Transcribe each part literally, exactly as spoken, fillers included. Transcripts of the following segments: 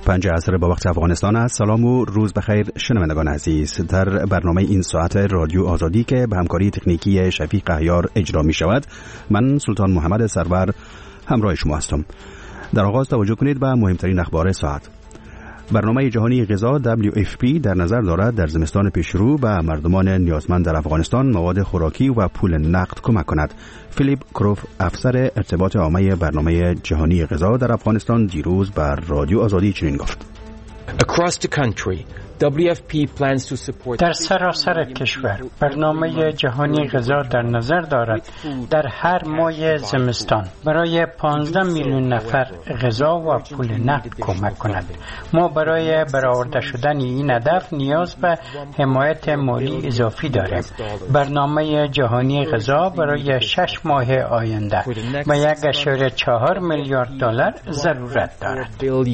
پنج عصر با وقت افغانستان است. سلام و روز بخیر شنوندگان عزیز. در برنامه این ساعت رادیو آزادی که به همکاری تکنیکی شفیق قهیار اجرا می شود، من سلطان محمد سرور همراه شما هستم. در آغاز توجه کنید به مهمترین اخبار ساعت. برنامه جهانی غذا دبلیو اف پی در نظر دارد در زمستان پیشرو به مردمان نیازمند در افغانستان مواد خوراکی و پول نقد کمک کند. فیلیپ کروف، افسر ارتباط عامه برنامه جهانی غذا در افغانستان، دیروز بر رادیو آزادی چنین گفت: Across the country, دبلیو اف پی plans to support در سراسر کشور برنامه جهانی غذا در نظر دارد در هر ماه زمستان برای پانزده میلیون نفر غذا و پول نقد کمک کند. ما برای برآورده شدن این هدف نیاز به حمایت مالی اضافی داریم. برنامه جهانی غذا برای شش ماه آینده و یک اشاره چهار میلیارد دلار ضرورت دارد.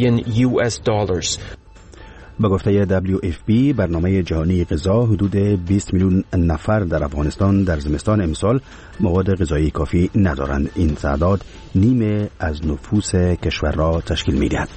به گفته دبلیو اف پی، برنامه جهانی غذا حدود بیست میلیون نفر در افغانستان در زمستان امسال مواد غذایی کافی ندارند. این تعداد نیمه از نفوس کشور را تشکیل می‌دهد.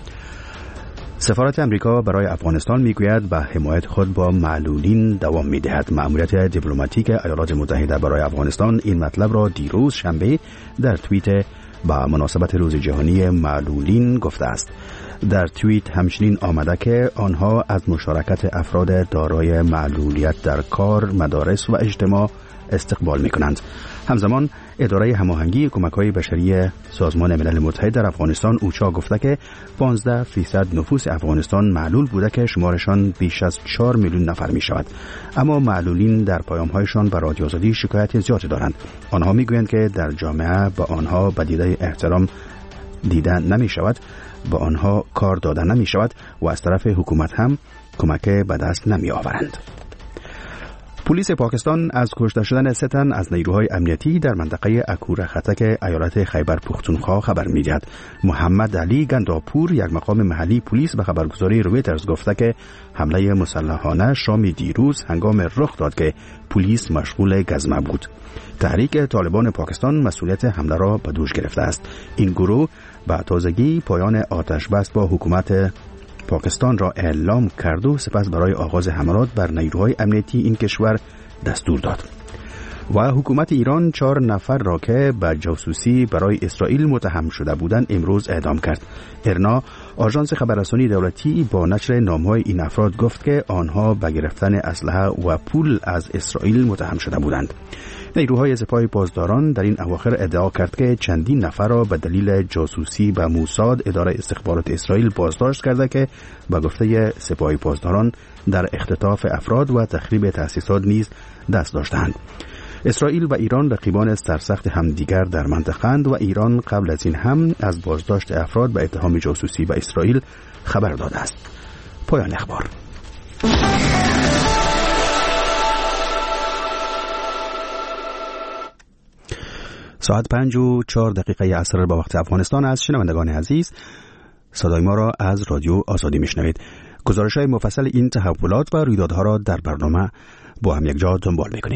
سفارت امریکا برای افغانستان میگوید به حمایت خود با معلولین دوام می‌دهد. مأموریت دیپلماتیک ایالات متحده برای افغانستان این مطلب را دیروز شنبه در توییت با مناسبت روز جهانی معلولین گفته است. در توییت همچنین آمده که آنها از مشارکت افراد دارای معلولیت در کار، مدارس و اجتماع استقبال می‌کنند. همزمان اداره هماهنگی کمک‌های بشری سازمان ملل متحد در افغانستان اوچا گفته که پانزده درصد نفوس افغانستان معلول بوده که شمارشان بیش از چهار میلیون نفر می‌شود. اما معلولین در پیام‌هایشان به رادیو آزادی شکایت زیادی دارند. آنها می‌گویند که در جامعه با آنها به دیده احترام دیده نمی‌شود، با آنها کار داده نمی‌شود و از طرف حکومت هم کمک به دست نمی‌آورند. پلیس پاکستان از کشته شدن سه تن از نیروهای امنیتی در منطقه اکور خطک ایالت خیبر پختونخوا خبر می‌دهد. محمد علی گنداپور، یک مقام محلی پلیس، به خبرگزاری رویترز گفته که حمله مسلحانه شام دیروز هنگام رخ داد که پلیس مشغول گزمه بود. تحریک طالبان پاکستان مسئولیت حمله را به دوش گرفته است. این گروه به تازگی پایان آتش بس با حکومت پاکستان را اعلام کرد و سپس برای آغاز حملات بر نیروهای امنیتی این کشور دستور داد. و حکومت ایران چهار نفر را که به جاسوسی برای اسرائیل متهم شده بودند امروز اعدام کرد. ارنا، آژانس خبررسانی دولتی، با نشر نام‌های این افراد گفت که آنها به گرفتن اسلحه و پول از اسرائیل متهم شده بودند. نیروهای سپاه پاسداران در این اواخر ادعا کرد که چندین نفر را به دلیل جاسوسی به موساد، اداره استخبارات اسرائیل، بازداشت کرده که به گفته سپاه پاسداران در اختطاف افراد و تخریب تأسیسات نیز دست داشتند. اسرائیل و ایران رقیبان سرسخت همدیگر در منطقه‌اند و ایران قبل از این هم از بازداشت افراد به اتهام جاسوسی به اسرائیل خبر داده است. پایان اخبار. ساعت پنج و چهار دقیقه عصر با وقت افغانستان است. شنوندگان عزیز، صدای ما را از رادیو آزادی میشنوید. گزارش‌های مفصل این تحولات و رویدادها را در برنامه با هم یک جا دنبال می‌کنیم.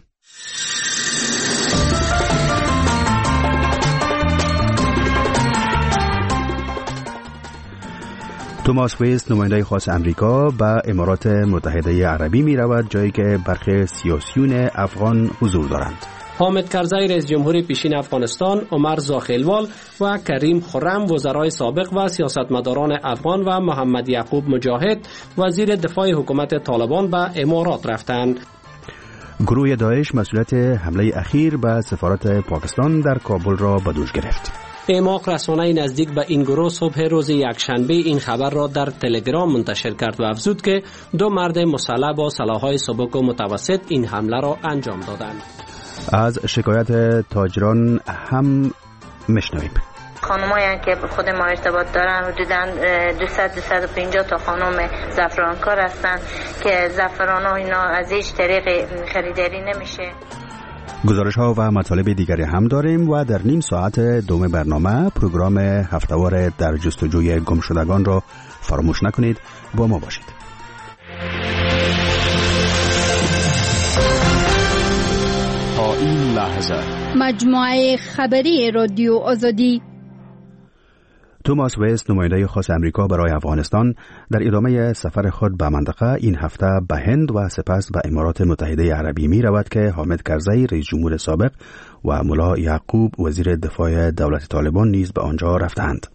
توماس ویست، نماینده خاص امریکا به امارات متحده عربی می رود، جایی که برخی سیاسیون افغان حضور دارند. حامد کرزی رئیس جمهور پیشین افغانستان، عمر زاخیلوال و کریم خرم وزرای سابق و سیاستمداران افغان و محمد یعقوب مجاهد وزیر دفاع حکومت طالبان به امارات رفتند. گروه داعش مسئولیت حمله اخیر به سفارت پاکستان در کابل را به دوش گرفت. اعماق رسانه نزدیک به این گروه صبح روز یکشنبه این خبر را در تلگرام منتشر کرد و افزود که دو مرد مسلح با سلاح‌های سبک و متوسط این حمله را انجام دادند. از شکایت تاجران هم میشنویم. خانمایی که به خود ما ارتباط دارن حدوداً دویست تا دویست و پنجاه تا خانم زعفرانکار هستن که زعفران ها اینا از هیچ طریق خریداری نمیشه. گزارش ها و مطالب دیگری هم داریم و در نیم ساعت دوم برنامه پروگرام هفته‌وار در جستجوی گمشدگان را فراموش نکنید. با ما باشید. تا این لحظه مجموعه خبری رادیو آزادی. توماس وست، نماینده خاص امریکا برای افغانستان، در ادامه سفر خود به منطقه این هفته به هند و سپس به امارات متحده عربی می رود که حامد کرزی، رئیس جمهور سابق، و ملا یعقوب، وزیر دفاع دولت طالبان نیز به آنجا رفتند.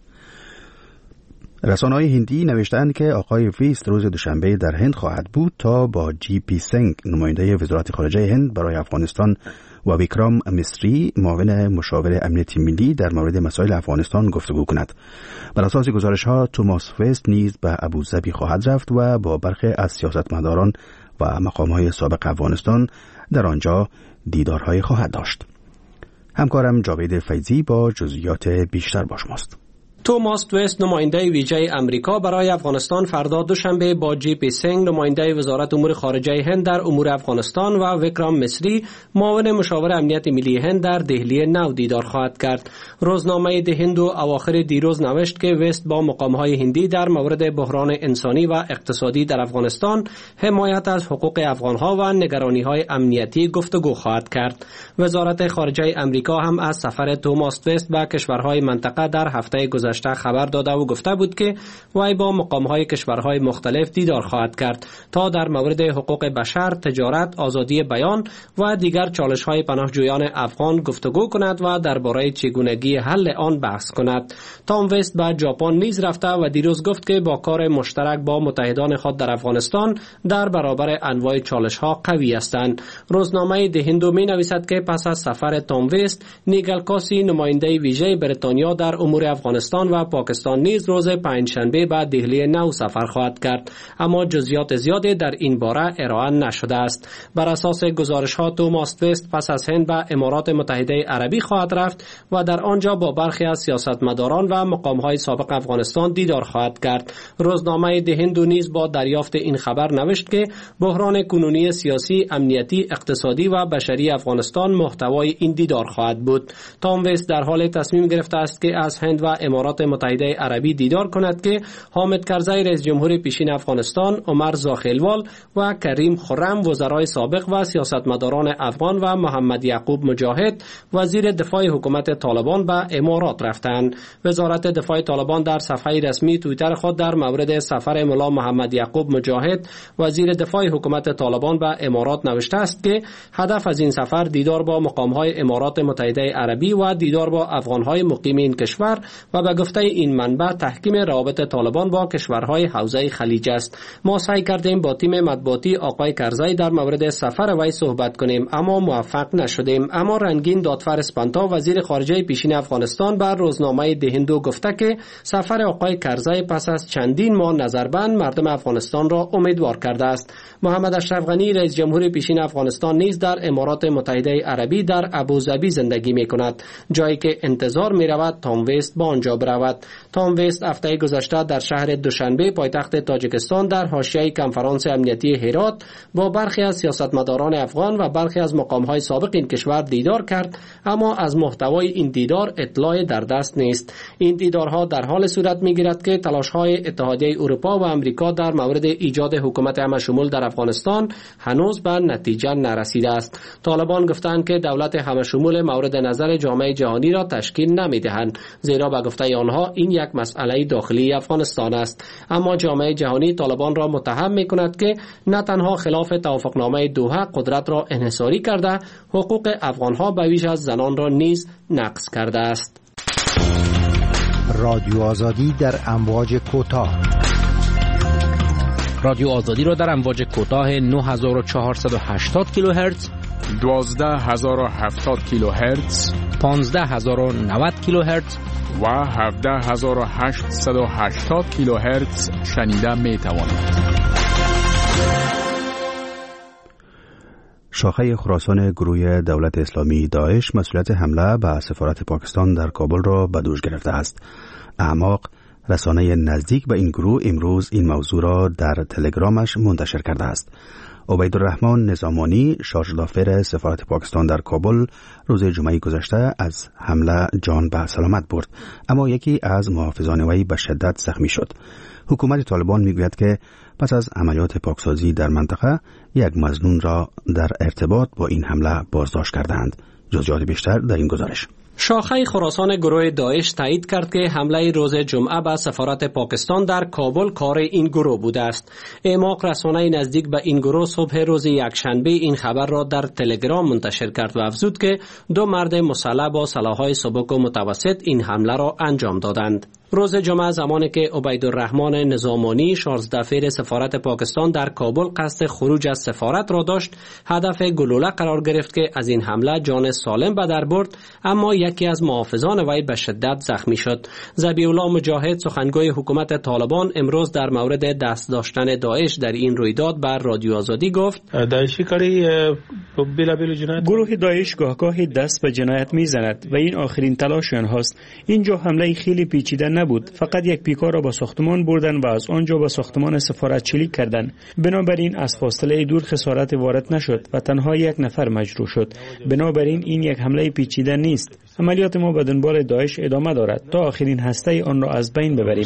رسانه‌های هندی نوشتند که آقای وست روز دوشنبه در هند خواهد بود تا با جی پی سنگ، نماینده وزارت خارجه هند برای افغانستان، و ویکرام مصری، معاون مشاور امنیتی ملی، در مورد مسائل افغانستان گفتگو کند. بر اساس گزارش‌ها توماس وست نیز به ابوظبی خواهد رفت و با برخی از سیاستمداران و مقام‌های سابق افغانستان در آنجا دیدارهای خواهد داشت. همکارم جاوید فیضی با جزئیات بیشتر با شماست. توماس وست، نماینده ویژه امریکا برای افغانستان، فردا دوشنبه با جی پی سنگ، نماینده وزارت امور خارجه هند در امور افغانستان، و ویکرام مصری، معاون مشاور امنیت ملی هند در دهلی نو دیدار خواهد کرد. روزنامه ده هندو اواخر دیروز نوشت که وست با مقام‌های هندی در مورد بحران انسانی و اقتصادی در افغانستان، حمایت از حقوق افغان‌ها و نگرانی‌های امنیتی گفتگو خواهد کرد. وزارت خارجه امریکا هم از سفر توماس وست به کشورهای منطقه در هفته گذشته خبر داده و گفته بود که وی با مقام‌های کشورهای مختلف دیدار خواهد کرد تا در مورد حقوق بشر، تجارت، آزادی بیان و دیگر چالش‌های پناهجویان افغان گفتگو کند و درباره چگونگی حل آن بحث کند. تام وست به ژاپن نیز رفته و دیروز گفت که با کار مشترک با متحدان خود در افغانستان در برابر انواع چالش‌ها قوی هستند. روزنامه ده هندو می‌نویسد که پس از سفر تام وست، نیگل کاسی، نماینده ویژه بریتانیا در امور افغانستان و پاکستان نیز روز پنجشنبه به دهلی نو سفر خواهد کرد، اما جزئیات زیادی در این باره ارائه نشده است. بر اساس گزارش‌ها توماس وست پس از هند به امارات متحده عربی خواهد رفت و در آنجا با برخی از سیاستمداران و مقام‌های سابق افغانستان دیدار خواهد کرد. روزنامه ده هندو نیز با دریافت این خبر نوشت که بحران کنونی سیاسی، امنیتی، اقتصادی و بشری افغانستان محتوای این دیدار خواهد بود. تام وست در حال تصمیم گرفته است که از هند و امارات متحده عربی دیدار کند که حامد کرزی، رئیس جمهور پیشین افغانستان، عمر زاخیلوال و کریم خرم، وزرای سابق و سیاستمداران افغان، و محمد یعقوب مجاهد، وزیر دفاع حکومت طالبان، به امارات رفتند. وزارت دفاع طالبان در صفحه رسمی توییتر خود در مورد سفر ملا محمد یعقوب مجاهد، وزیر دفاع حکومت طالبان، به امارات نوشته است که هدف از این سفر دیدار با مقام‌های امارات متحده عربی و دیدار با افغان‌های مقیم این کشور و به گفته این منبع تحکیم روابط طالبان با کشورهای حوزه خلیج است. ما سعی کردیم با تیم مطبوعاتی آقای کرزی در مورد سفر وی صحبت کنیم اما موفق نشدیم. اما رنگین دادفر اسپانتا، وزیر خارجه پیشین افغانستان، بر روزنامه ده هندو گفته که سفر آقای کرزی پس از چندین ماه نظربند مردم افغانستان را امیدوار کرده است. محمد اشرف غنی، رئیس جمهور پیشین افغانستان، نیز در امارات متحده عربی در ابوظبی زندگی می‌کند، جایی که انتظار می‌رود تام وست با آنجا برود. تام وست هفته گذشته در شهر دوشنبه، پایتخت تاجیکستان، در حاشیه کنفرانس امنیتی هرات با برخی از سیاستمداران افغان و برخی از مقام‌های سابق این کشور دیدار کرد، اما از محتوای این دیدار اطلاعی در دست نیست. این دیدارها در حال صورت می‌گیرد که تلاش‌های اتحادیه اروپا و آمریکا در مورد ایجاد حکومت همشمول در افغانستان هنوز به نتیجه نرسیده است. طالبان گفتند که دولت همشمول مورد نظر جامعه جهانی را تشکیل نمی‌دهند، زیرا به گفته آنها این یک مسئله داخلی افغانستان است. اما جامعه جهانی طالبان را متهم می‌کند که نه تنها خلاف توافقنامه دوحه قدرت را انحصاری کرده، حقوق افغان‌ها به ویژه از زنان را نیز نقض کرده است. رادیو آزادی در امواج کوتاه. رادیو آزادی را در امواج کوتاه نه هزار و چهارصد و هشتاد کیلوهرتز، دوازده هزار و هفتاد کیلوهرتز، پانزده هزار و نود کیلوهرتز و هفده هزار و هشتصد و هشتاد کیلوهرتز شنیده می توانید. شاخه خراسان گروه دولت اسلامی داعش مسئولیت حمله به سفارت پاکستان در کابل را به دوش گرفته است. اعماق، رسانه نزدیک به این گروه، امروز این موضوع را در تلگرامش منتشر کرده است. عبیدالرحمن نظامانی، شارژدافر سفارت پاکستان در کابل، روز جمعه گذشته از حمله جان به سلامت برد، اما یکی از محافظان وی به شدت زخمی شد. حکومت طالبان میگوید که پس از عملیات پاکسازی در منطقه یک مظنون را در ارتباط با این حمله بازداشت کردند. جزئیات بیشتر در این گزارش. شاخه خراسان گروه داعش تایید کرد که حمله روز جمعه به سفارت پاکستان در کابل کار این گروه بوده است. اعماق رسانه نزدیک به این گروه صبح روز یکشنبه این خبر را در تلگرام منتشر کرد و افزود که دو مرد مسلح با سلاح‌های سبک و متوسط این حمله را انجام دادند. روز جمعه زمانی که عبیدالرحمن نظامانی شانزده فیر سفارت پاکستان در کابل قصد خروج از سفارت را داشت، هدف گلوله قرار گرفت که از این حمله جان سالم به در برد، اما یکی از محافظان وی به شدت زخمی شد. ذبیح الله مجاهد سخنگوی حکومت طالبان امروز در مورد دست داشتن داعش در این رویداد بر رادیو آزادی گفت: داعشی کاری بلا بلا جنایت گروه داعش گاهگاه دست به جنایت میزند و این آخرین تلاش آنهاست. اینجا حمله خیلی پیچیده نبود، فقط یک پیکار را به ساختمان بردن و از آنجا به ساختمان سفارت چلیک کردند. بنابراین از فاصله دور خسارت وارد نشد و تنها یک نفر مجروح شد. بنابراین این یک حمله پیچیده نیست. عملیات ما به دنبال داعش ادامه دارد تا آخرین هسته آن را از بین ببریم.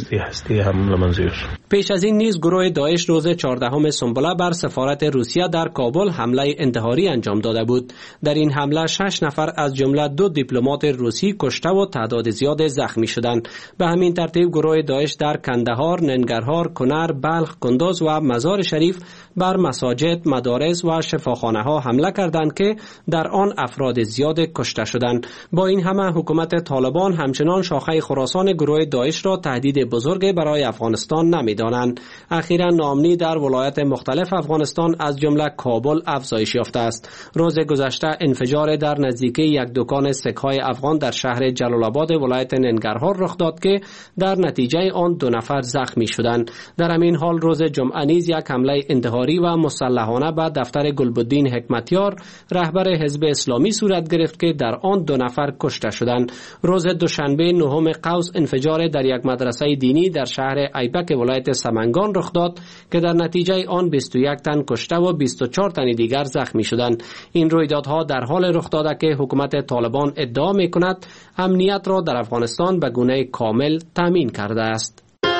پیش از این نیز گروه داعش روز چهاردهم سنبله بر سفارت روسیه در کابل حمله انتحاری انجام داده بود. در این حمله شش نفر از جمله دو دیپلمات روسی کشته و تعداد زیاد زخمی شدند. به همین ترتیب گروه داعش در کندهار، ننگرهار، کنر، بلخ، کندوز و مزار شریف بر مساجد، مدارس و شفاخانه ها حمله کردند که در آن افراد زیاد کشته شدند. با این همه حکومت طالبان همچنان شاخه خراسان گروه داعش را تهدید بزرگ برای افغانستان نمی‌دانند. اخیراً ناامنی در ولایات مختلف افغانستان از جمله کابل افزایش یافته است. روز گذشته انفجار در نزدیکی یک دکان سک‌های افغان در شهر جلال آباد ولایت ننگرهار رخ داد که در نتیجه آن دو نفر زخمی شدند. در همین حال روز جمعه نیز یک حمله انتحاری و مسلحانه به دفتر گلبدین حکمتیار رهبر حزب اسلامی صورت گرفت که در آن دو نفر کشته شدند. روز دوشنبه نهم قوس انفجار در یک مدرسه دینی در شهر ایبک ولایت سمنگان رخ داد که در نتیجه آن بیست و یک تن کشته و بیست و چهار تن دیگر زخمی شدند. این رویدادها در حال رخ داده که حکومت طالبان ادعا می‌کند امنیت را در افغانستان به گونه کامل تامین کرده است.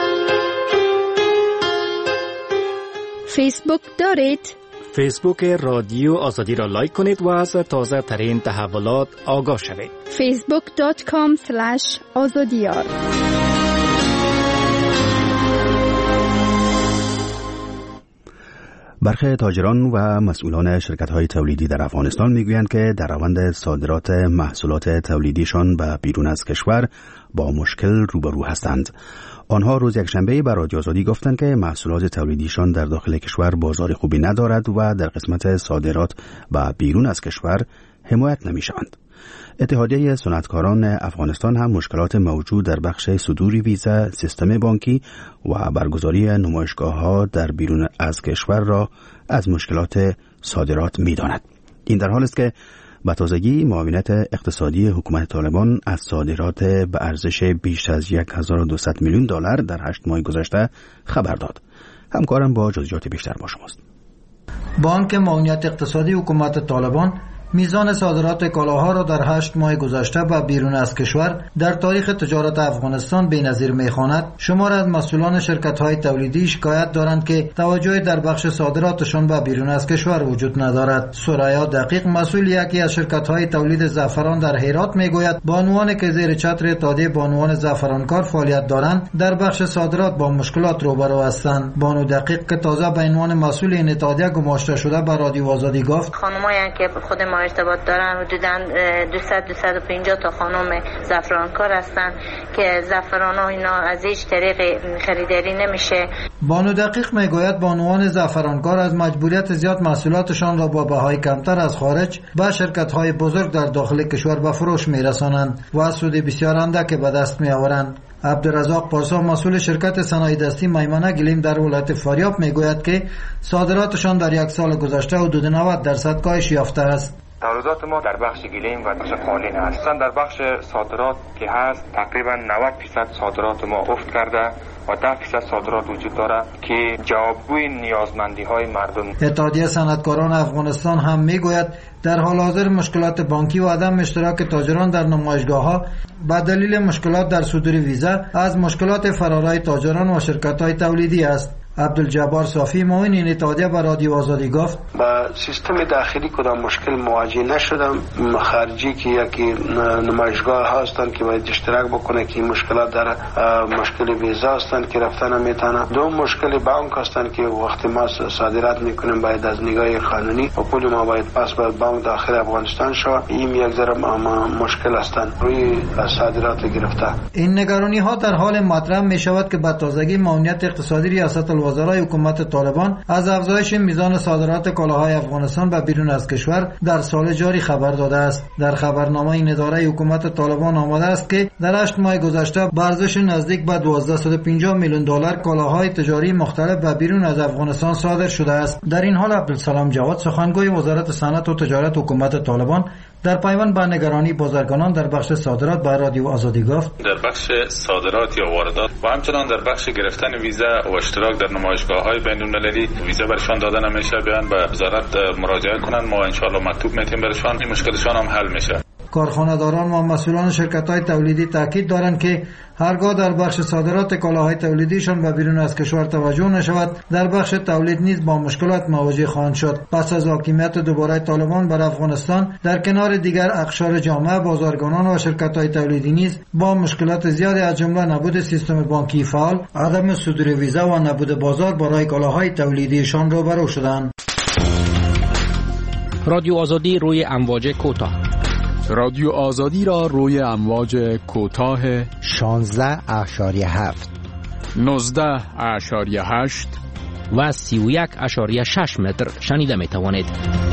فیسبوک دارید؟ فیسبوک رادیو آزادی را لایک کنید و از تازه ترین تحولات آگاه شوید. فیسبوک دات کام اسلش آزادیار. برخی تاجران و مسئولان شرکت‌های تولیدی در افغانستان میگویند که در روند صادرات محصولات تولیدیشان به بیرون از کشور با مشکل روبرو هستند. آنها روز یکشنبه به رادیو آزادی گفتند که محصولات تولیدیشان در داخل کشور بازار خوبی ندارد و در قسمت صادرات به بیرون از کشور حمایت نمی‌شوند. اتحادیه صنعتکاران افغانستان هم مشکلات موجود در بخش صدور ویزا، سیستم بانکی و برگزاری نمایشگاه‌ها در بیرون از کشور را از مشکلات صادرات می‌داند. این در حالی است که به تازگی معاونت اقتصادی حکومت طالبان از صادرات به ارزش بیش از هزار و دویست میلیون دلار در هشت ماه گذشته خبر داد. همکارم با جزئیات بیشتر با شماست. بانک معاونت اقتصادی حکومت طالبان میزان صادرات کالاها را در هشت ماه گذشته به بیرون از کشور در تاریخ تجارت افغانستان بی‌نظیر می‌خواند. شمار از مسئولان شرکت‌های تولیدی شکایت دارند که توجهی در بخش صادراتشان به بیرون از کشور وجود ندارد. سریا دقیق مسئول یکی از شرکت‌های تولید زعفران در هرات میگوید بانوانی که زیر چتر اتحادیه بانوان زعفرانکار فعالیت دارند در بخش صادرات با مشکلات روبرو هستند. بانو دقیق که تازه به عنوان مسئول این اتحادیه گماشته شده به رادیو آزادی گفت خانمایی که خود ما ارتباط دارن حدوداً دویست دویست و پنجاه تا خانم زعفرانکار هستن که زعفران ها اینا از هیچ طریق خریداری نمیشه. بانو دقیق میگوید بانوان زعفرانکار از مجبوریت زیاد محصولاتشان را با بهای کمتر از خارج به شرکت های بزرگ در داخل کشور به فروش میرسانند و سود بسیار اندک به دست میآورند. عبدالرزاق پارسا مسئول شرکت صنایع دستی میمنه گلیم در ولایت فاریاب میگوید که صادراتشان در یک سال گذشته حدود نود درصد کاهش یافته است. تعرضات ما در بخش گلیم و بخش قالین هستند. در بخش صادرات که هست تقریبا نود درصد صادرات ما افت کرده و ده درصد صادرات وجود داره که جوابگوی نیازمندی های مردم. اتحادیه صنعتکاران افغانستان هم میگوید در حال حاضر مشکلات بانکی و عدم اشتراک تاجران در نمایشگاه ها به دلیل مشکلات در صدور ویزا از مشکلات فرارای تاجران و شرکت های تولیدی است. عبدالجبار صافی معاون این اتحادیه به رادیو آزادی گفت با سیستم داخلی کدام مشکل مواجه نشدم. خارجی که یکی نمایشگاه هستند که باید اشتراک بکنه که مشکلات داره، مشکل ویزا هستند که رفتن نمیتونه. دو مشکل بانک هستند که وقتی ما صادرات میکنیم باید از نگاه قانونی و پول ما باید پس به بانک داخل افغانستان شود. این یک ذره مشکل هستند روی صادرات گرفته. این نگرانی ها در حال مطرح می شود که به تازگی معاونیت اقتصادی ریاست الوزرای حکومت طالبان از افزایش میزان صادرات کالاهای افغانستان به بیرون از کشور در سال جاری خبر داده است. در خبرنامه این اداره حکومت طالبان آمده است که در هشت ماه گذشته به ارزش نزدیک به دوازده و پنجاه میلیون دلار کالاهای تجاری مختلف به بیرون از افغانستان صادر شده است. در این حال عبدالسلام جواد سخنگوی وزارت صنعت و تجارت حکومت طالبان در پیوند به نگرانی بازرگانان در بخش صادرات به رادیو آزادی گفت در بخش صادرات یا واردات و همچنان در بخش گرفتن ویزا و اشتراک در نمایشگاه‌های بین‌المللی ویزا برشان داده نمیشه، بیان به وزارت مراجعه کنند، ما ان شاءالله مکتوب میتیم برشان، این مشکلشان هم حل میشه. کارخانه‌داران و مسئولان شرکت‌های تولیدی تاکید دارند که هرگاه در بخش صادرات کالاهای تولیدیشان به بیرون از کشور توجه نشود، در بخش تولید نیز با مشکلات مواجه خواهند شد. پس از حاکمیت دوباره طالبان بر افغانستان، در کنار دیگر اقشار جامعه، بازرگانان و شرکت‌های تولیدی نیز با مشکلات زیادی از جمله نبود سیستم بانکی فعال، عدم صدور ویزا و نبود بازار برای کالاهای تولیدیشان روبرو شدند. رادیو آزادی روی امواج کوتاه. رادیو آزادی را روی امواج کوتاه شانزده اشاریه هفت، نوزده اشاریه هشت و سی و یک اشاریه شش متر شنیده می توانید.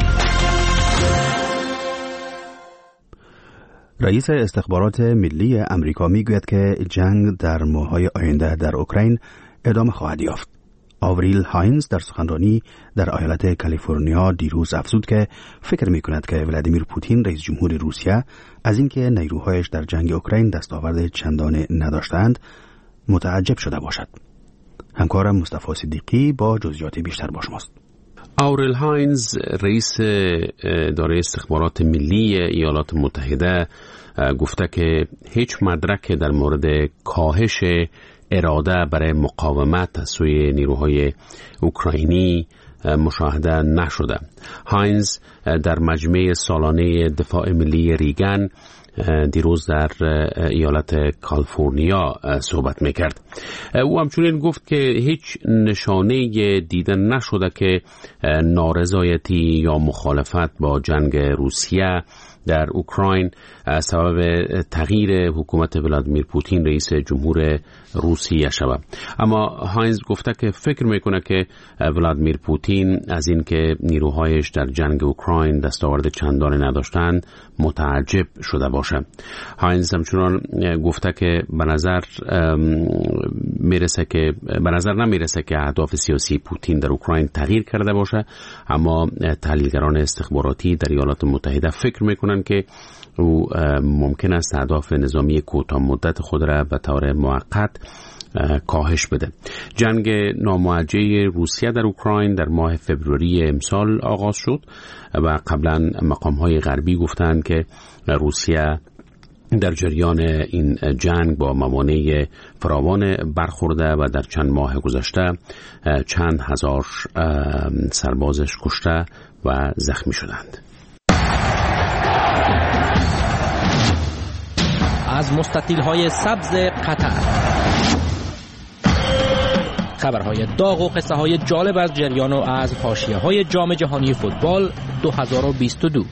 رئیس استخبارات ملی امریکا می گوید که جنگ در ماه‌های آینده در اوکراین ادامه خواهد یافت. آوریل هاینز در سخنرانی در ایالت کالیفرنیا دیروز افزود که فکر می‌کند که ولادیمیر پوتین رئیس جمهور روسیه از اینکه نیروهایش در جنگ اوکراین دستاورد چندانی نداشتند متعجب شده باشد. همکارم مصطفی صدیقی با جزئیات بیشتر با شماست. آوریل هاینز رئیس اداره استخبارات ملی ایالات متحده گفته که هیچ مدرک در مورد کاهش اراده برای مقاومت از سوی نیروهای اوکراینی مشاهده نشده. هاینز در مجمع سالانه دفاع ملی ریگن دیروز در ایالت کالیفرنیا صحبت میکرد. او همچنین گفت که هیچ نشانه دیده نشده که نارضایتی یا مخالفت با جنگ روسیه در اوکراین سبب تغییر حکومت ولادیمیر پوتین رئیس جمهور روسیه شود. اما هاینز گفته که فکر میکنه که ولادیمیر پوتین از اینکه نیروهایش در جنگ اوکراین دستاورد چندانی نداشتند متعجب شده باشه. هاینز همچنان گفته که به نظر میرسه که به نظر نمیرسه که اهداف سیاسی پوتین در اوکراین تغییر کرده باشه، اما تحلیلگران استخباراتی در ایالات متحده فکر میکنن که او ممکن است اهداف نظامی کوتاه مدت خود را به طور موقت کاهش بده. جنگ ناموجه روسیه در اوکراین در ماه فوریه امسال آغاز شد و قبلا مقام‌های غربی گفتند که روسیه در جریان این جنگ با موانع فراوان برخورده و در چند ماه گذشته چند هزار سربازش کشته و زخمی شدند. از مستطیل‌های سبز قطر خبرهای داغ و قصه های جالب از جریان و از حاشیه‌های جام جهانی فوتبال دو هزار و بیست و دو.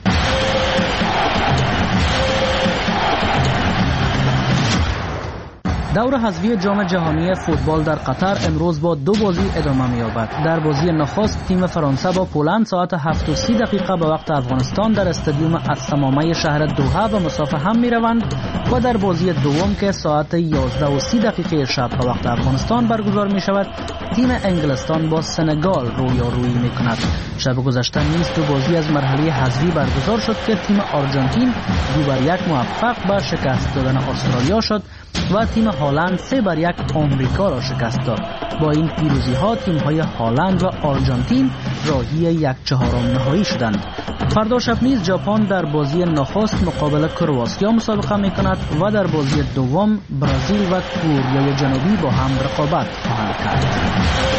دور حذفی جام جهانی فوتبال در قطر امروز با دو بازی ادامه می‌یابد. در بازی نخست تیم فرانسه با پولند ساعت هفت و سی دقیقه به وقت افغانستان در استادیوم السمامه شهر دوحه به مسافه هم می‌روند و در بازی دوم که ساعت یازده و سی دقیقه شب به وقت افغانستان برگزار می‌شود، تیم انگلستان با سنگال رویارویی می‌کند. شب گذشته نیز دو بازی از مرحله حذفی برگزار شد که تیم آرژانتین دو بر یک موفق به شکست دادن استرالیا شد و تیم هالند سه بر یک آمریکا را شکست داد. با این پیروزی ها تیم های هالند و آرژانتین راهی یک چهارم نهایی شدند. فردا شب نیز ژاپن در بازی نخست مقابل کرواتیا مسابقه می کند و در بازی دوم برزیل و کره جنوبی با هم رقابت خواهند کرد.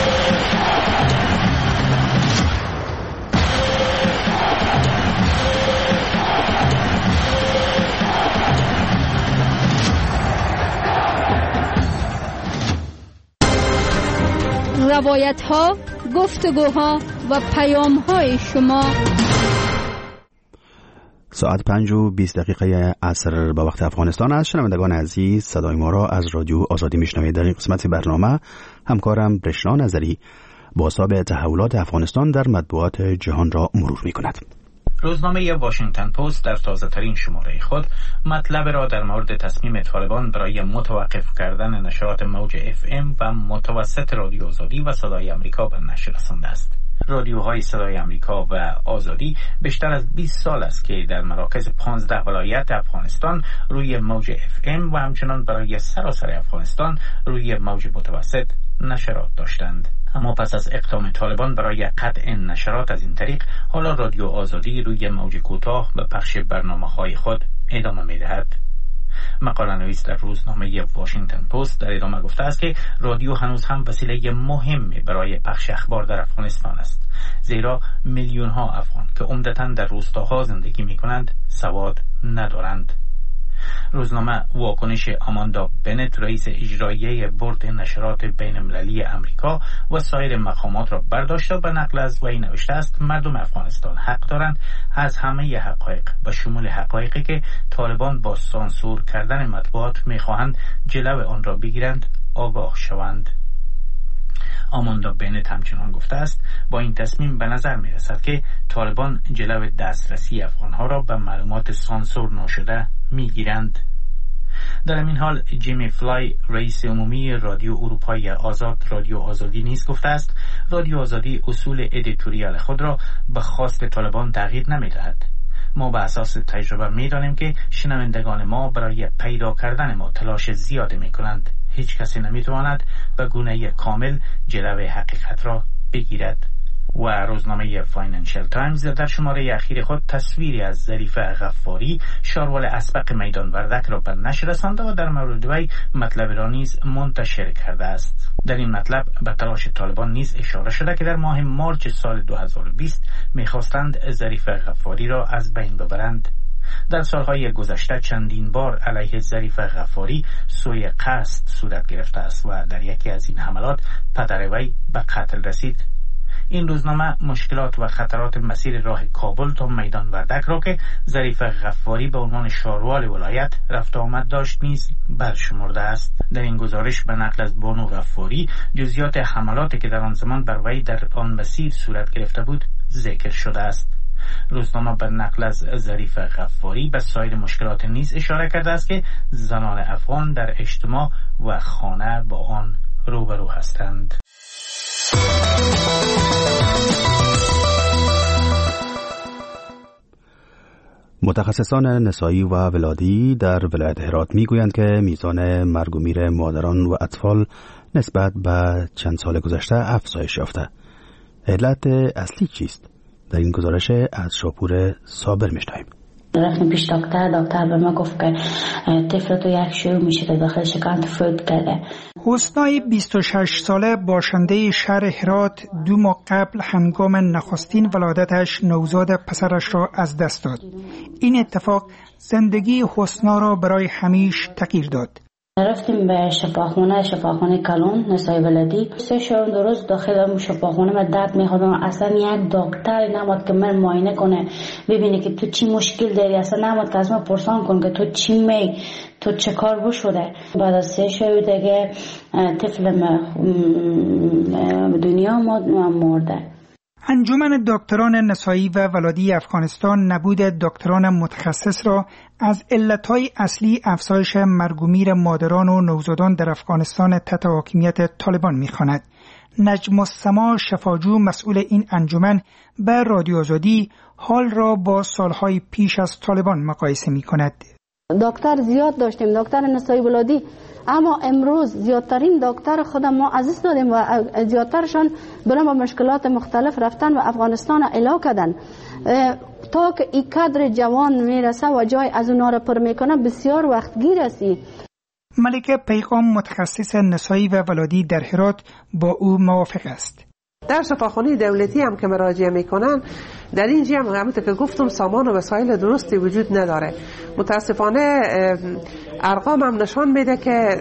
روایت ها، گفتگوها و پیام های شما. ساعت پنج و بیست دقیقه عصر به وقت افغانستان است. شنوندگان عزیز، صدای ما را از رادیو آزادی میشنوید. در این قسمت برنامه همکارم رشنا نظری با حساب تحولات افغانستان در مطبوعات جهان را مرور می کند. روزنامه واشنگتن پست در تازه ترین شماره خود مطلب را در مورد تصمیم طالبان برای متوقف کردن نشرات موج اف ام و متوسط رادیو آزادی و صدای آمریکا به نشر رسانده است. رادیوهای صدای آمریکا و آزادی بیشتر از بیست سال است که در مراکز پانزده ولایت افغانستان روی موج اف ام و همچنان برای سراسر افغانستان روی موج متوسط نشرات داشتند. اما پس از اقدام طالبان برای قطع نشرات از این طریق، حالا رادیو آزادی روی موج کوتاه به پخش برنامه‌های خود ادامه می‌دهد. مقاله نویس در روزنامه واشنگتن پست در ادامه گفته است که رادیو هنوز هم وسیله مهمی برای پخش اخبار در افغانستان است، زیرا میلیون ها افغان که عمدتاً در روستاها زندگی می‌کنند سواد ندارند. روزنامه واکنش آماندا بنت، رئیس اجرایی بورد نشرات بین‌المللی آمریکا و سایر مقامات را برداشت و به نقل از وی نوشته است: مردم افغانستان حق دارند از همه حقایق و شمول حقایقی که طالبان با سانسور کردن مطبوعات می‌خواهند جلو آن را بگیرند آگاه شوند. آماندا بنت همچنان گفته است با این تصمیم به نظر می رسد که طالبان جلو دسترسی افغانها را به معلومات سانسور ناشده می گیرند. در این حال جیمی فلای، رئیس عمومی رادیو اروپای آزاد رادیو آزادی نیز گفته است رادیو آزادی اصول ادیتوریال خود را به خواست طالبان تغییر نمی دهد. ما به اساس تجربه می دانیم که شنوندگان ما برای پیدا کردن ما تلاش زیاده می کنند. هیچ کسی نمی تواند به گونه کامل جلوه حقیقت را بگیرد. و روزنامه فاینانشل تایمز در شماره اخیر خود تصویری از ظریف غفاری، شارول اسبق میدان وردک را به نشر رسانده و در مورد وی مطلب را نیز منتشر کرده است. در این مطلب به تلاش طالبان نیز اشاره شده که در ماه مارچ سال دو هزار و بیست می‌خواستند ظریف غفاری را از بین ببرند. در سالهای گذشته چندین بار علیه ظریف غفاری سوء قصد صورت گرفته است و در یکی از این حملات پدر وی به قتل رسید. این روزنامه مشکلات و خطرات مسیر راه کابل تا میدان وردک را که ظریف غفاری به عنوان شاروال ولایت رفت آمد داشت نیز برشمرده است. در این گزارش به نقل از بانو غفاری جزئیات حملاتی که در آن زمان بر وی در آن مسیر صورت گرفته بود ذکر شده است. روزنامه به نقل از ظریف غفاری به سایر مشکلات نیز اشاره کرده است که زنان افغان در اجتماع و خانه با آن روبرو هستند. متخصصان نسایی و ولادی در ولایت هرات میگویند که میزان مرگ و میر مادران و اطفال نسبت به چند سال گذشته افزایش یافته. علت اصلی چیست؟ در این گزارش از شاپور صابر میشنویم. رفتیم پیش دکتر، دکتر به ما گفت که طفل تو یک شروع میشه که داخل شکم فوت کرده. حسنای بیست و شش ساله باشنده شهر هرات دو ماه قبل هنگام نخستین ولادتش نوزاد پسرش را از دست داد. این اتفاق زندگی حسنا را برای همیشه تغییر داد. رفتیم به شفاخانه شفاخانه کلون نسای ولادی. سه شب دو روز داخل شفاخانه من درد می‌خوردم. اصلا یک دکتر نمود که من معاینه کنه ببینه که تو چی مشکل داری. اصلا نمود که از من پرسان کن که تو چی می تو چه کار بشوده. بعد از سه شب دیگه طفل دنیا مرده. انجمن دکتران نسایی و ولادی افغانستان نبود دکتران متخصص را از علتهای اصلی افزایش مرگ و میر مادران و نوزادان در افغانستان تحت حاکمیت طالبان می‌خواند. نجم السما شفاجو مسئول این انجمن به رادیو آزادی حال را با سالهای پیش از طالبان مقایسه می‌کند. دکتر زیاد داشتیم، دکتر نسایی ولادی، اما امروز زیادترین دکتر خود ما عزیز دادیم و زیادترشان برای با مشکلات مختلف رفتن و افغانستان اعلا کردن. تا که این کادر جوان میرسه و جای از اونا را پر میکنه بسیار وقت گیر است. ملکه پیغام متخصص نسایی و ولادی در هرات با او موافق است. در شفاخانه دولتی هم که مراجعه میکنن در اینجا هم همونطور که گفتم سامان و وسایل درستی وجود نداره. متاسفانه ارقام هم نشان میده که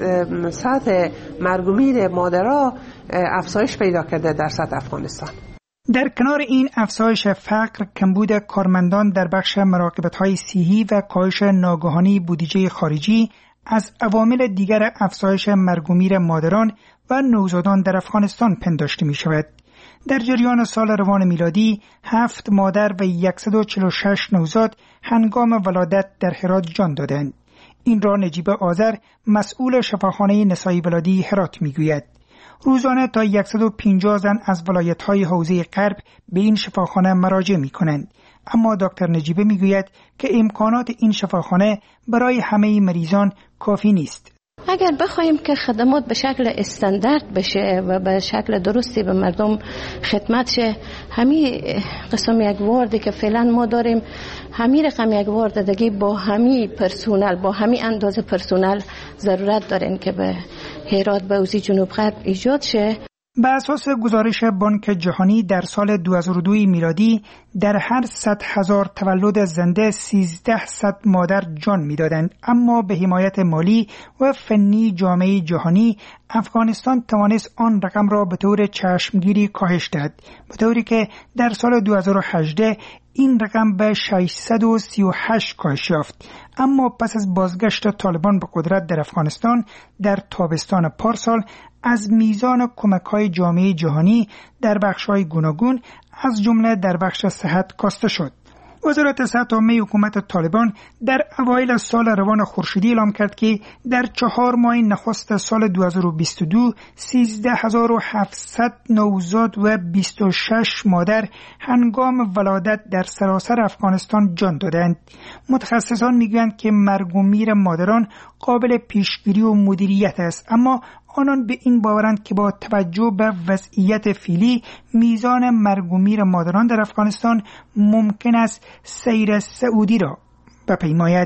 سطح مرگ و میر مادرها افزایش پیدا کرده در سطح افغانستان. در کنار این افزایش فقر، کمبود کارمندان در بخش مراقبت‌های صحی و کاهش ناگهانی بودجه خارجی از عوامل دیگر افزایش مرگ و میر مادران و نوزادان در افغانستان پنداشته می شود. در جریان سال روان میلادی هفت مادر و صد و چهل و شش نوزاد هنگام ولادت در هرات جان دادند. این را نجیب آذر مسئول شفاخانه نسایی ولادی هرات می گوید. روزانه تا صد و پنجاه زن از ولایت‌های حوزه غرب به این شفاخانه مراجعه می‌کنند. اما دکتر نجیبه می‌گوید که امکانات این شفاخانه برای همه مریضان کافی نیست. اگر بخوایم که خدمات به شکل استاندارد بشه و به شکل درستی به مردم خدمت شه، همین قسم یک واردی که فعلا ما داریم، همین رقم یک وارد دیگه با همین پرسونل، با همین اندازه پرسونل ضرورت دارن که به هرات به اوزی جنوب غرب ایجاد شه. به اساس گزارش بانک جهانی در سال دو هزار و دو میلادی در هر صد هزار تولد زنده سیزده صد مادر جان میدادند، اما به حمایت مالی و فنی جامعه جهانی افغانستان توانست آن رقم را به طور چشمگیری کاهش دهد، به طوری که در سال دو هزار و هجده این رقم به ششصد و سی و هشت کاهش یافت. اما پس از بازگشت طالبان به قدرت در افغانستان در تابستان پارسال از میزان کمک‌های جامعه جهانی در بخش‌های گوناگون از جمله در بخش صحت کاسته شد. وزارت صحت عامه حکومت طالبان در اوایل سال روان خورشیدی اعلام کرد که در چهار ماه نخست سال دو هزار و بیست و دو سیزده هزار و هفتصد نوزاد و بیست و شش مادر هنگام ولادت در سراسر افغانستان جان دادند. متخصصان میگویند که مرگ و میر مادران قابل پیشگیری و مدیریت است، اما آنان به این باورند که با توجه به وضعیت فعلی میزان مرگ و میر مادران در افغانستان ممکن است سیر سعودی را بپیماید.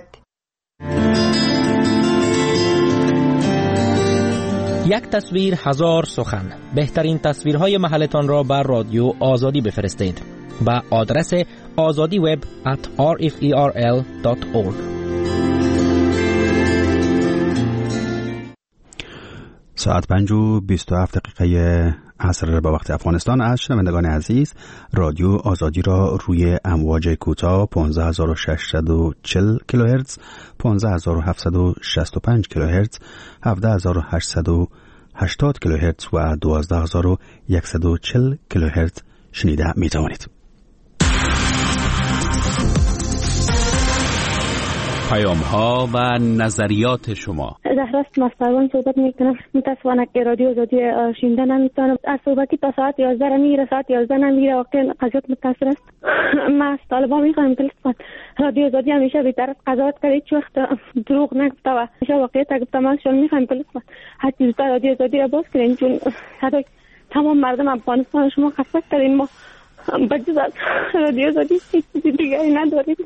یک تصویر هزار سخن. بهترین تصویرهای محلتان را بر رادیو آزادی بفرستید با آدرس آزادی وب ات آر اف ای آر ال دات اورگ. ساعت پنج و بیست و هفت دقیقه عصر با وقت افغانستان. از شنوندگان عزیز، رادیو آزادی را روی امواج کوتاه پانزده هزار و ششصد و چهل کیلوهرتز، پانزده هزار و هفتصد و شصت و پنج کیلوهرتز، هفده هزار و هشتصد و هشتاد کیلوهرتز و دوازده هزار و صد و چهل کیلوهرتز شنیده می توانید. پیام ها و نظریات شما. زهراست مستوان صحبت میکنم. متاسفانه که رادیو آزادی شنیده نمیتونم. از صحبتی تا ساعت یازده نمیره، ساعت یازده نمیره، واقعا قضیت متاثر است. ما از طالبان میخوایم که رادیو آزادی همیشه بی‌طرف از قضاوت کرد، هیچ وقت دروغ نگفته و همیشه واقعیت گفته. ما شما میخوایم که هر چیز تا رادیو آزادی را باز کنین، چون صدای تمام مردم افغانستان شما خسته کردین. ما بجز از رادیو آزادی هیچ چیز دیگری نداریم.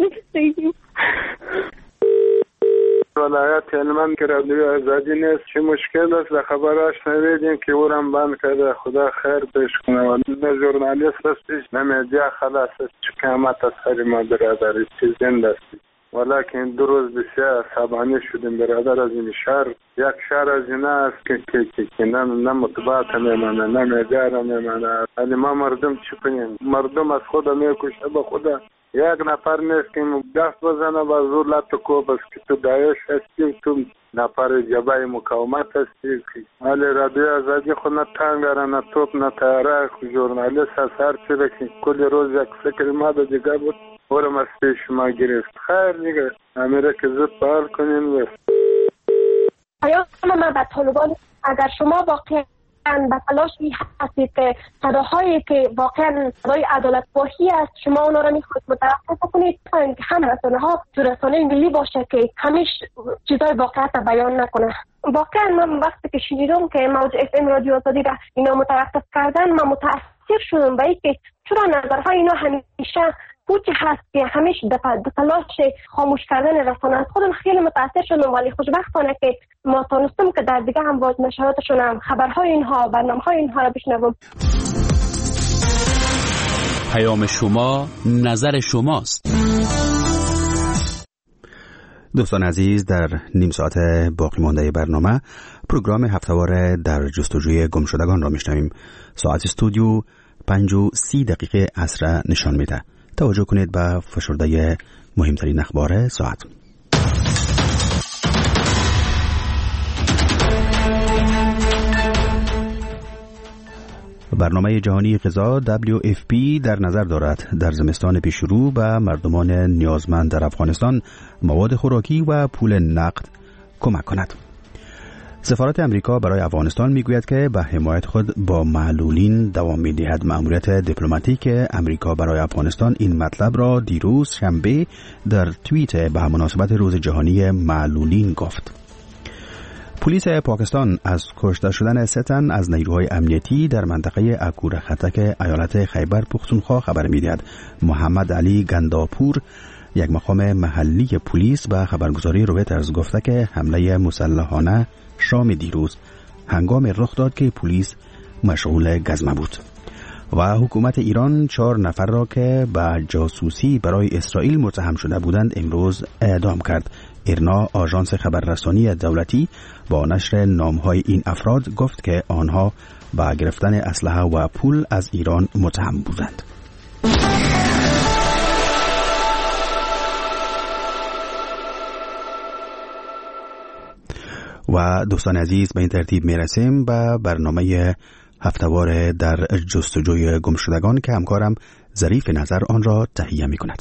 ولایت هلمند که رادیو آزادی نیست، چه مشکل است؟ در خبراش نویدیم که او را بند کرده. خدا خیر پیش کنه. و نه ژورنالیست هستیش نه میدیا خلاص است. چه قیامت از خیر ما برادر چه زنده است. ولیکن دو روز بسیار عصبانی شدیم برادر. از این شهر یک شهر از این است که که که, که نه نه مطبوعات میمانه، نه میدیا را میمانه. ولی ما مردم چی کنیم؟ مردم از خود میکشه به خدا. یک نفر نیست که دست بزنه و زور لط کوب است که تو داعش هستی، تو نفر جبهه مقاومت هستی. ولی رادیو آزادی خود نه تنگ داره، نه توپ، نه تیاره. ژورنالیست از هر چی که کل روز یک فکر ما به دیگه بود اورم از پیش ما گرفت. خیر دیگه امیره که زود بحال کنین. آیا ما به طالبان اگر شما واقعا واقعا به تلاشی هستید که صداهایی که واقعا صدای عدالت خواهی است شما اونا را میخواید متوقف کنید که هم رسانه ها تو رسانه ملی باشه که همیش چیزای واقعیت را بیان نکنه. واقعا من وقتی که شنیدم که موج اف ام رادیو آزادی را اینا متوقف کردن من متاثر شدم به اینکه چرا نظرهای اینا همیشه پوچ هست که همیشه در تلاش خاموش کردن رسانه خودم خیلی متاثر شدم، ولی خوشبختانه که ما تونستم که در دیگه هم باز نشراتشون هم خبرهای اینها برنامه‌های اینها را بشنوم. پیام شما نظر شماست. دوستان عزیز، در نیم ساعت باقی مانده برنامه پروگرام هفته‌وار در جستجوی گمشدگان را میشنویم. ساعت استودیو پنج و سی دقیقه عصر نشان میده. توجه کنید به فشرده مهمترین اخبار ساعت. برنامه جهانی غذا دبلیو اف پی در نظر دارد در زمستان پیشرو به مردمان نیازمند در افغانستان مواد خوراکی و پول نقد کمک کند. سفارت امریکا برای افغانستان میگوید که به حمایت خود با معلولین دوام می‌دهد. مأموریت دیپلماتیک امریکا برای افغانستان این مطلب را دیروز شنبه در توییت به مناسبت روز جهانی معلولین گفت. پلیس پاکستان از کشته شدن سه تن از نیروهای امنیتی در منطقه اکور خطک ایالت خیبر پختونخوا خبر می‌دهد. محمد علی گنداپور، یک مقام محلی پلیس، به خبرگزاری رویترز گفته که حمله مسلحانه شام دیروز هنگام رخ داد که پلیس مشغول گزمه بود. و حکومت ایران چهار نفر را که به جاسوسی برای اسرائیل متهم شده بودند امروز اعدام کرد. ایرنا آژانس خبررسانی دولتی با نشر نام‌های این افراد گفت که آنها به گرفتن اسلحه و پول از ایران متهم بودند. و دوستان عزیز، به این ترتیب میرسیم به برنامه هفته‌وار در جستجوی گمشدگان که همکارم ظریف نظر آن را تهیه می کند.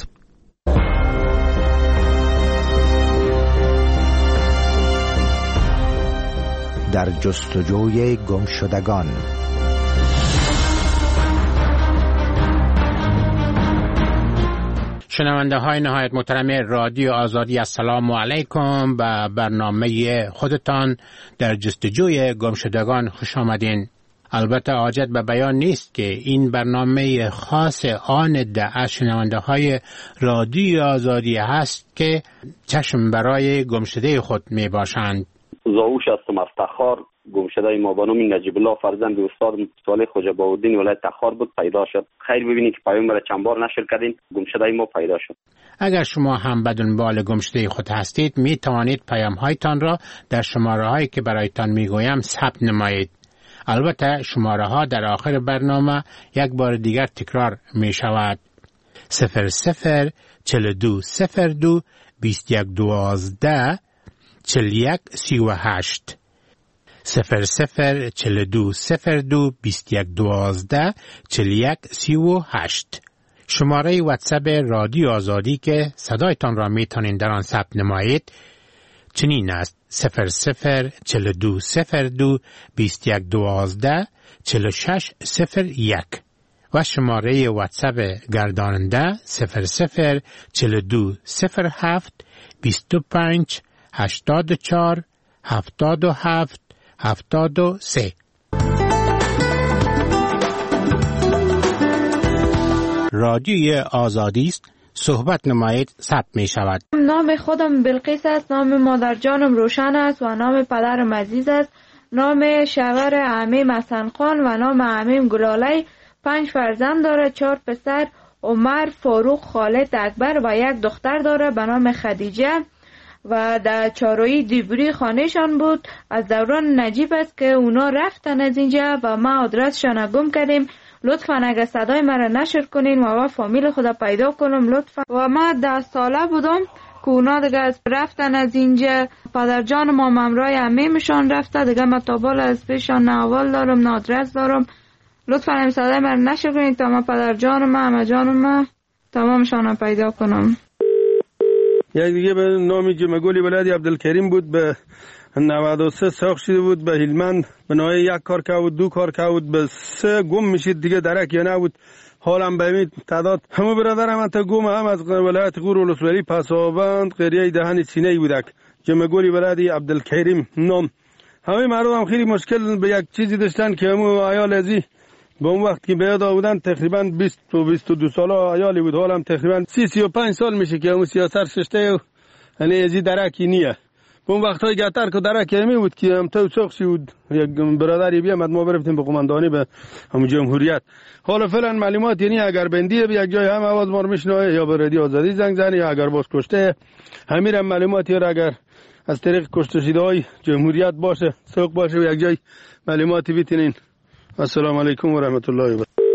در جستجوی گمشدگان. شنونده های نهایت محترم رادیو آزادی، السلام علیکم. به برنامه خودتان در جستجوی گمشدگان خوش آمدین. البته حاجت به بیان نیست که این برنامه خاص آن ده از شنونده های رادیو آزادی هست که چشم برای گمشده خود می باشند. زاوش هستم از تخار. گمشده ما بانوم نجیب الله فرزند استاد صالح خوجا باودین ولایت تخار بود، پیدا شد. خیر ببینید که پیام برای چند بار نشر کردین، گمشده ما پیدا شد. اگر شما هم به دنبال گمشده خود هستید می توانید پیام هایتان را در شماره هایی که برایتان می گویم ثبت نمایید. البته شماره ها در آخر برنامه یک بار دیگر تکرار می شود. صفر صفر چل دو صفر دو بیست یک دوازده چل یک سی و هشت صفر صفر چل دو صفر دو بیست یک دوازده چل یک سی و هشت. شماره واتساپ رادیو آزادی که صدایتان را میتونین در آن ثبت نمایید چنین است: صفر صفر چل دو صفر دو بیست یک دوازده چل شش صفر یک و شماره واتساپ گرداننده صفر صفر چل دو صفر هفت بیست و پنج هشتاد و چهار هفتاد و هفت هفتاد و سه. رادیوی آزادی است، صحبت نمایید، ثبت می شود. نام خودم بلقیس است، نام مادر جانم روشن است و نام پدرم عزیز است. نام شوهر عمیم حسن خان و نام عمیم گلاله. پنج فرزند داره، چهار پسر، عمر، فاروق، خالد، اکبر و یک دختر داره به نام خدیجه و در چاروی دیبری خانهشان بود. از دوران نجیب است که اونا رفتن از اینجا و ما آدرسشان گم کردیم. لطفاً اگه صدای مرا نشر کنین و ما فامیل خدا پیدا کنم لطفاً. و ما ده ساله بودم که اونا دیگه رفتن از اینجا. پدر جان ما ممرای عمیمشان رفته دیگه، ما تا بالا از پیشان نه اول دارم نه آدرس دارم. لطفاً این صدای مرا نشر کنین تا ما پدر جان ما همه جان ما تمامشان پیدا کنم. یک دیگه به نام جمگولی ولادی عبدالکریم بود، به نود و سه ساخت شده بود به هلمند بنای یک کار که بود دو کار که بود به سه گم میشید دیگه درک یا نبود حالم به این تعداد همه برادرم انت گم هم از ولایت غور ولسوالی پسابند قریه دهن سینه بودک جمع گولی بلدی عبدالکریم نام همه مردم خیلی مشکل به یک چیزی داشتن که همو عیال ازی به اون وقت که بیاد بودن تقریبا بیست و بیست و دو ساله عیالی بود حالم تقریبا سی سی و پنج سال میشه که همو سیاست ششته و یعنی ازی درکی نیه به اون وقت های گتر که درکی همی بود که هم تو سخشی بود یک برادری بیامد ما برفتیم به قماندانی به همون جمهوریت حالا فعلا معلومات یعنی اگر بندیه به یک جای هم آواز ما رو میشنوه یا به رادیو آزادی زنگ زنی یا اگر باز کشته همین معلوماتی را اگر از طریق کشته شده های جمهوریت باشه سوق باشه و یک جای معلوماتی بیتینین. السلام علیکم و رحمت الله و برکاته.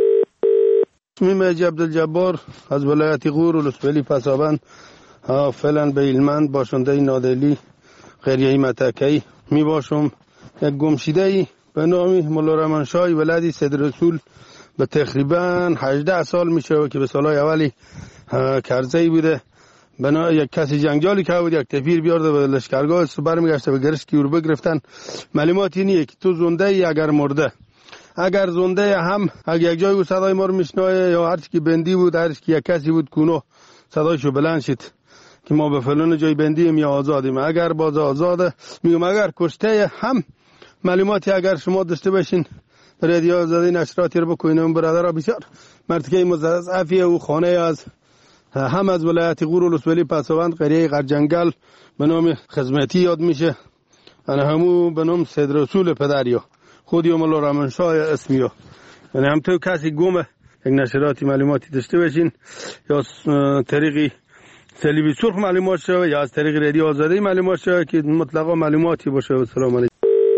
اسمم عبدالجبار از ولایت غور ولسوالی پسابند فعلا به هلمند باشنده نادلی قریه متکی می باشم. یک گمشیده ای به نام مولا رحمانشاه ولدی صدر رسول به تقریبا هجده سال میشه که به سالهای اولی کرزی بوده بنا یک کسی جنگجالی که بود یک تفیر بیارده به لشکرگاه برمیگشته به گرش کی رو بگرفتن معلوماتی نیه که تو زنده ای اگر مرده اگر زنده هم اگر یک جای بود صدای ما رو میشنوه یا هر چی که بندی بود هر چی که یک کسی بود کونو صدایشو بلند شد که ما به فلان جای بندیم یا آزادیم اگر باز آزاده میگم اگر کشته هم معلوماتی اگر شما داشته باشین رادیو آزادی نشراتی رو بکنین برادرها بسیار مرتکه مضاعفیه و خانه از هم از ولایت غور ولسوالی پسابند قریه قرجنگل به نام خدمتی یاد میشه انا همو به نام صدر رسول پدریا خودی مولا رحمانشاه اسمیو یعنی هم تو کسی گمه یک نشراتی معلوماتی داشته باشین یا طریقی تلویزیون سرخ معلومات شوه یا از طریق رادیو آزادی معلومات شوه که مطلقا معلوماتی باشه. السلام علیکم.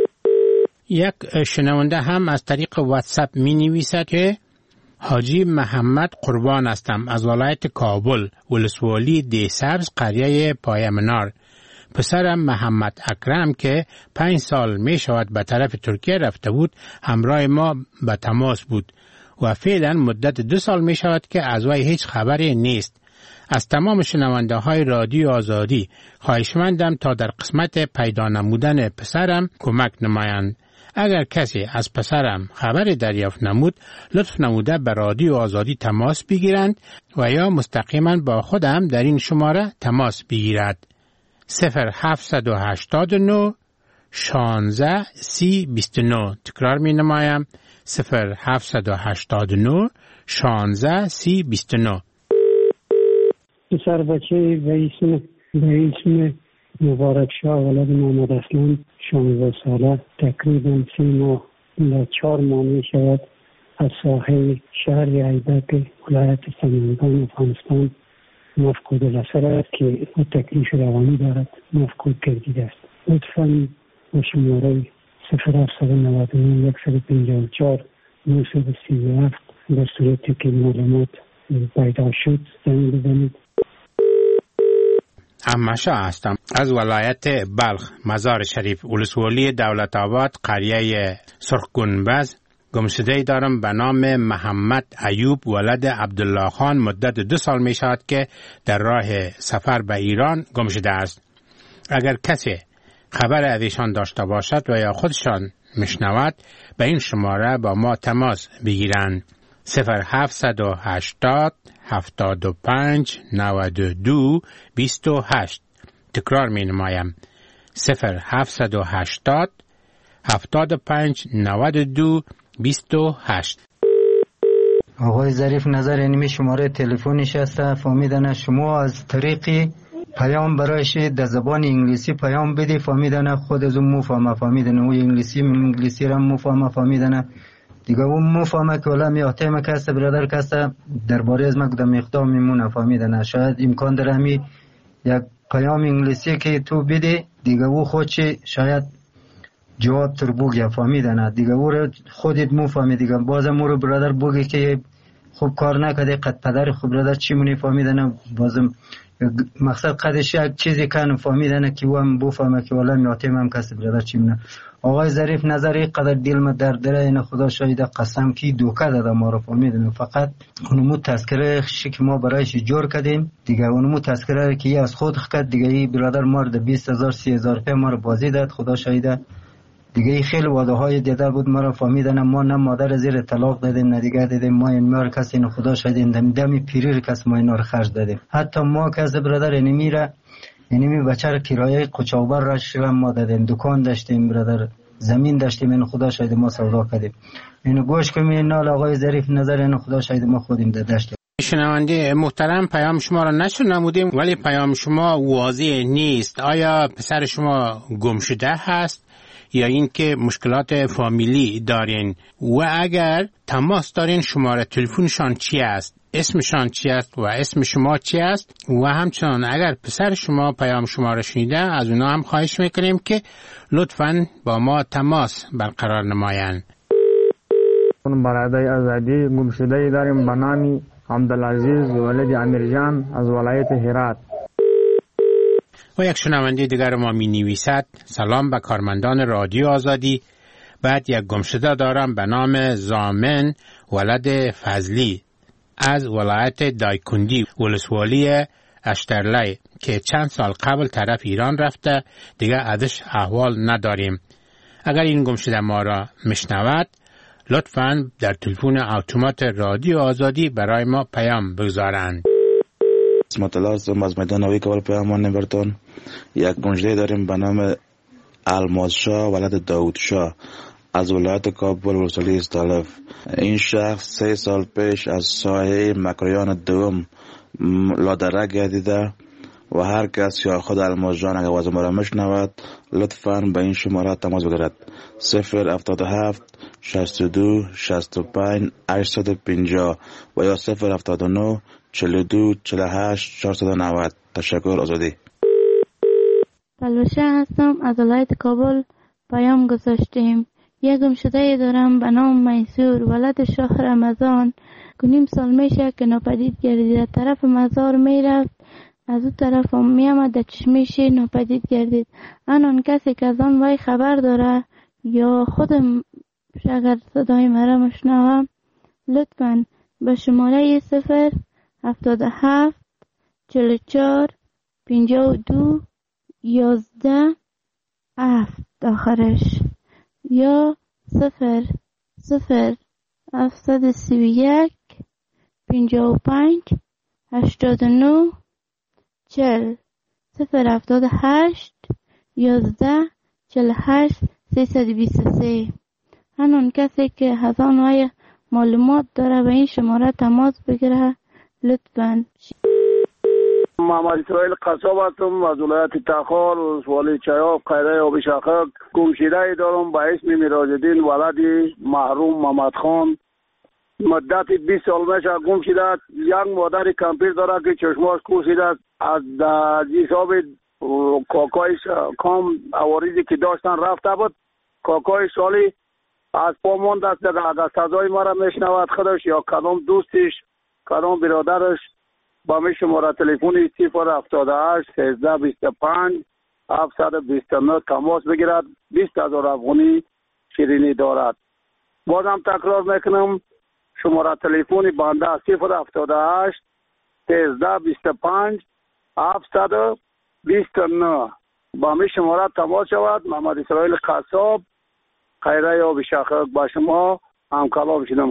یک شنونده هم از طریق واتساپ می نویسد که حاجی محمد قربان هستم از ولایت کابل ولسوالی دی سبز قریه پایمنار. پسرم محمد اکرم که پنج سال می شود به طرف ترکیه رفته بود همراه ما به تماس بود و فعلا مدت دو سال می شود که از وی هیچ خبری نیست. از تمام شنونده های رادیو آزادی خواهشمندم تا در قسمت پیدا نمودن پسرم کمک نمایند. اگر کسی از پسرم خبری دریافت نمود لطف نموده به رادیو آزادی تماس بگیرند و یا مستقیما با خودم در این شماره تماس بگیرد. صفر هفتصد و هشتاد و نه شانزده سی بیست و نه. تکرار می نمایم صفر هفتصد و هشتاد و نه شانزده سی بیست و نه. پسر بچه به اسم به اسم مبارک شاه ولد محمد اسلام شانزده ساله تقریبا سه ماه یا چهار ماه می شود از ساحل شهر ایبک ولایت سمنگان افغانستان مفقود الاثر است که تکلیف روانی دارد مفقود گردیده است. لطفاً با شماره صفر هفتصد و نود و نه صد و پنجاه و چهار نهصد و سی و هفت در صورتی که معلومات پیدا شد زنگ بزنید. امشا هستم از ولایت بلخ مزار شریف ولسوالی دولت آباد قریه سرخ گنبز گمشده دارم به نام محمد ایوب ولد عبدالله خان مدت دو سال می شود که در راه سفر به ایران گمشده است. اگر کسی خبر از ایشان داشته باشد و یا خودشان میشنود به این شماره با ما تماس بگیرند. صفر هفتصد و هشتاد هفتاد و پنج نود و دو بیست و هشت. تکرار می نمایم صفر هفتصد و هشتاد هفتاد و پنج نود و دو بیست و هشت. آقای ظریف نظر اینمی شماره تلفنش است فهمیدن شما از طریقی پیام برایش در زبان انگلیسی پیام بدی فهمیدن خود از اون مفهمه فهمیدن او انگلیسی انگلیسی را مفهمه فهمیدن دیگه اون مفهمه که ولی میاته ما کسته برادر کسته درباره از ما کدام اقدام میمونه فهمیدن شاید امکان داره همی یک پیام انگلیسی که تو بدی دیگه او خودش شاید جواب تر بگه فهمیدن دیگه او رو خودت مفهمی دیگه بازم او رو برادر بگی که خوب کار نکده قد پدر خوب برادر چی مونی فهمیدن بازم مقصد قدش یک چیزی کنم فهمیدن که وام بفهمه که والا میاتیم هم کسی برادر چیم نه. آقای ظریف نظری قدر دل ما درد داره، این خدا شاید قسم کی دوکه داده ما رو فهمیدن. فقط اونمو تذکره شک ما برایش جور کردیم دیگه، اونمو تذکره که از خود کرد دیگه. این برادر مرد بیست هزار سی هزار روپیه ما رو بازی داد، خدا شاید دیگه. خیلی وعده های دیده بود ما رو فهمیدن، ما نه مادر زیر طلاق دادیم نه دیگه دیدیم ما این مار کسی نه خدا شاید این دمی پیریر کس ما اینا رو خرج دادیم. حتی ما که از برادر اینی میره اینی می بچه رو کرایه قچاوبر را شلم ما دادیم، دکان داشتیم برادر، زمین داشتیم، این خدا شاید ما سودا کردیم. اینو گوش کنیم این نال آقای ظریف نظر این خدا شاید ما خودیم داشتیم. شنونده محترم پیام شما را نشر نمودیم ولی پیام شما واضح نیست. آیا پسر شما گم شده هست یا اینکه مشکلات فامیلی دارین؟ و اگر تماس دارین شماره تلفنشان چی است، اسمشان چی است و اسم شما چی است؟ و همچنان اگر پسر شما پیام شما را شنیده از اونا هم خواهش میکنیم که لطفاً با ما تماس برقرار نمایند. برادر آزادی گم شده داریم به نام عبدالعزیز ولد امیرجان از ولایت هرات. و یک شنونده دیگر ما می نویسد: سلام به کارمندان رادیو آزادی. بعد یک گمشده دارم به نام زامن ولد فضلی از ولایت دایکندی ولسوالی اشترلی که چند سال قبل طرف ایران رفته، دیگه ازش احوال نداریم. اگر این گمشده ما را میشنود لطفاً در تلفن اتومات رادیو آزادی برای ما پیام بگذارند. مطلع هستم از میدان نوی کابل پیامان نبرتون. یک گمشده داریم به نام الماس شاه ولد داود شاه از ولایت کابل ولسوالی استالف. این شخص سه سال پیش از سایه مکریان دوم لادره گردیده و هر کس یا خود الماس جان اگر وزن را مشنود لطفاً به این شماره تماس بگیرد: صفر هفتاد و هفت شصت و دو شصت و پنج هشتصد و پنجاه و یا صفر هفتاد و نه چهل و دو چهل و هشت چهارصد و نود. تشکر. آزادی. پلوشه هستم از ولایت کابل. پیام گذاشتیم. یک گمشده دارم به نام میسور ولد شاه رمضان. نیم سال میشه که ناپدید گردید. طرف مزار میرفت، از اون طرف هم میامد در چشمش ناپدید گردید. آن کسی که از آن وای خبر داره یا خودم اگر صدای مرا مشنوم لطفاً به شماره صفر هفتاد و هفت چهل و چهار پنجاه و دو یازده هفت آخرش یا صفر صفر هفتصد و سی و یک پنجاه و پنج هشتاد و نه چهل صفر هفتاد و هشت یازده چهل و هشت سیصد و بیست و سه. هنون کسی که هزان وای معلومات داره به این شماره تماس بگیره لطفاً. محمد اسرائیل قصاب هستم از ولایت تخار ولسوالی چایاب قیره آب شقق. گمشده دارم به اسم میراج‌الدین ولد محروم محمد خان. مدت بیست سال میشه گم شده. یک مادر کمپیر داره که چشماش کوسیده از حساب کاکایش کام عوارضی که داشتن رفته بود. کاکای سالی از پا مانده است، اگر صدای ما را میشنود خودش یا کدام دوستش کدام برادرش با می شماره تلفنی صفر هفتاد و هشت سیزده بیست و پنج هفتصد و بیست و نه تماس بگیرد. بیست هزار افغانی شیرینی دارد. بازم تکرار میکنم شماره تلفنی بنده صفر هفتاد و هشت سیزده بیست و پنج هفتصد و بیست و نه. با می شماره تماس شود. محمد اسرائیل قصاب خیره یا بشاخه با شما هم کلام شدم.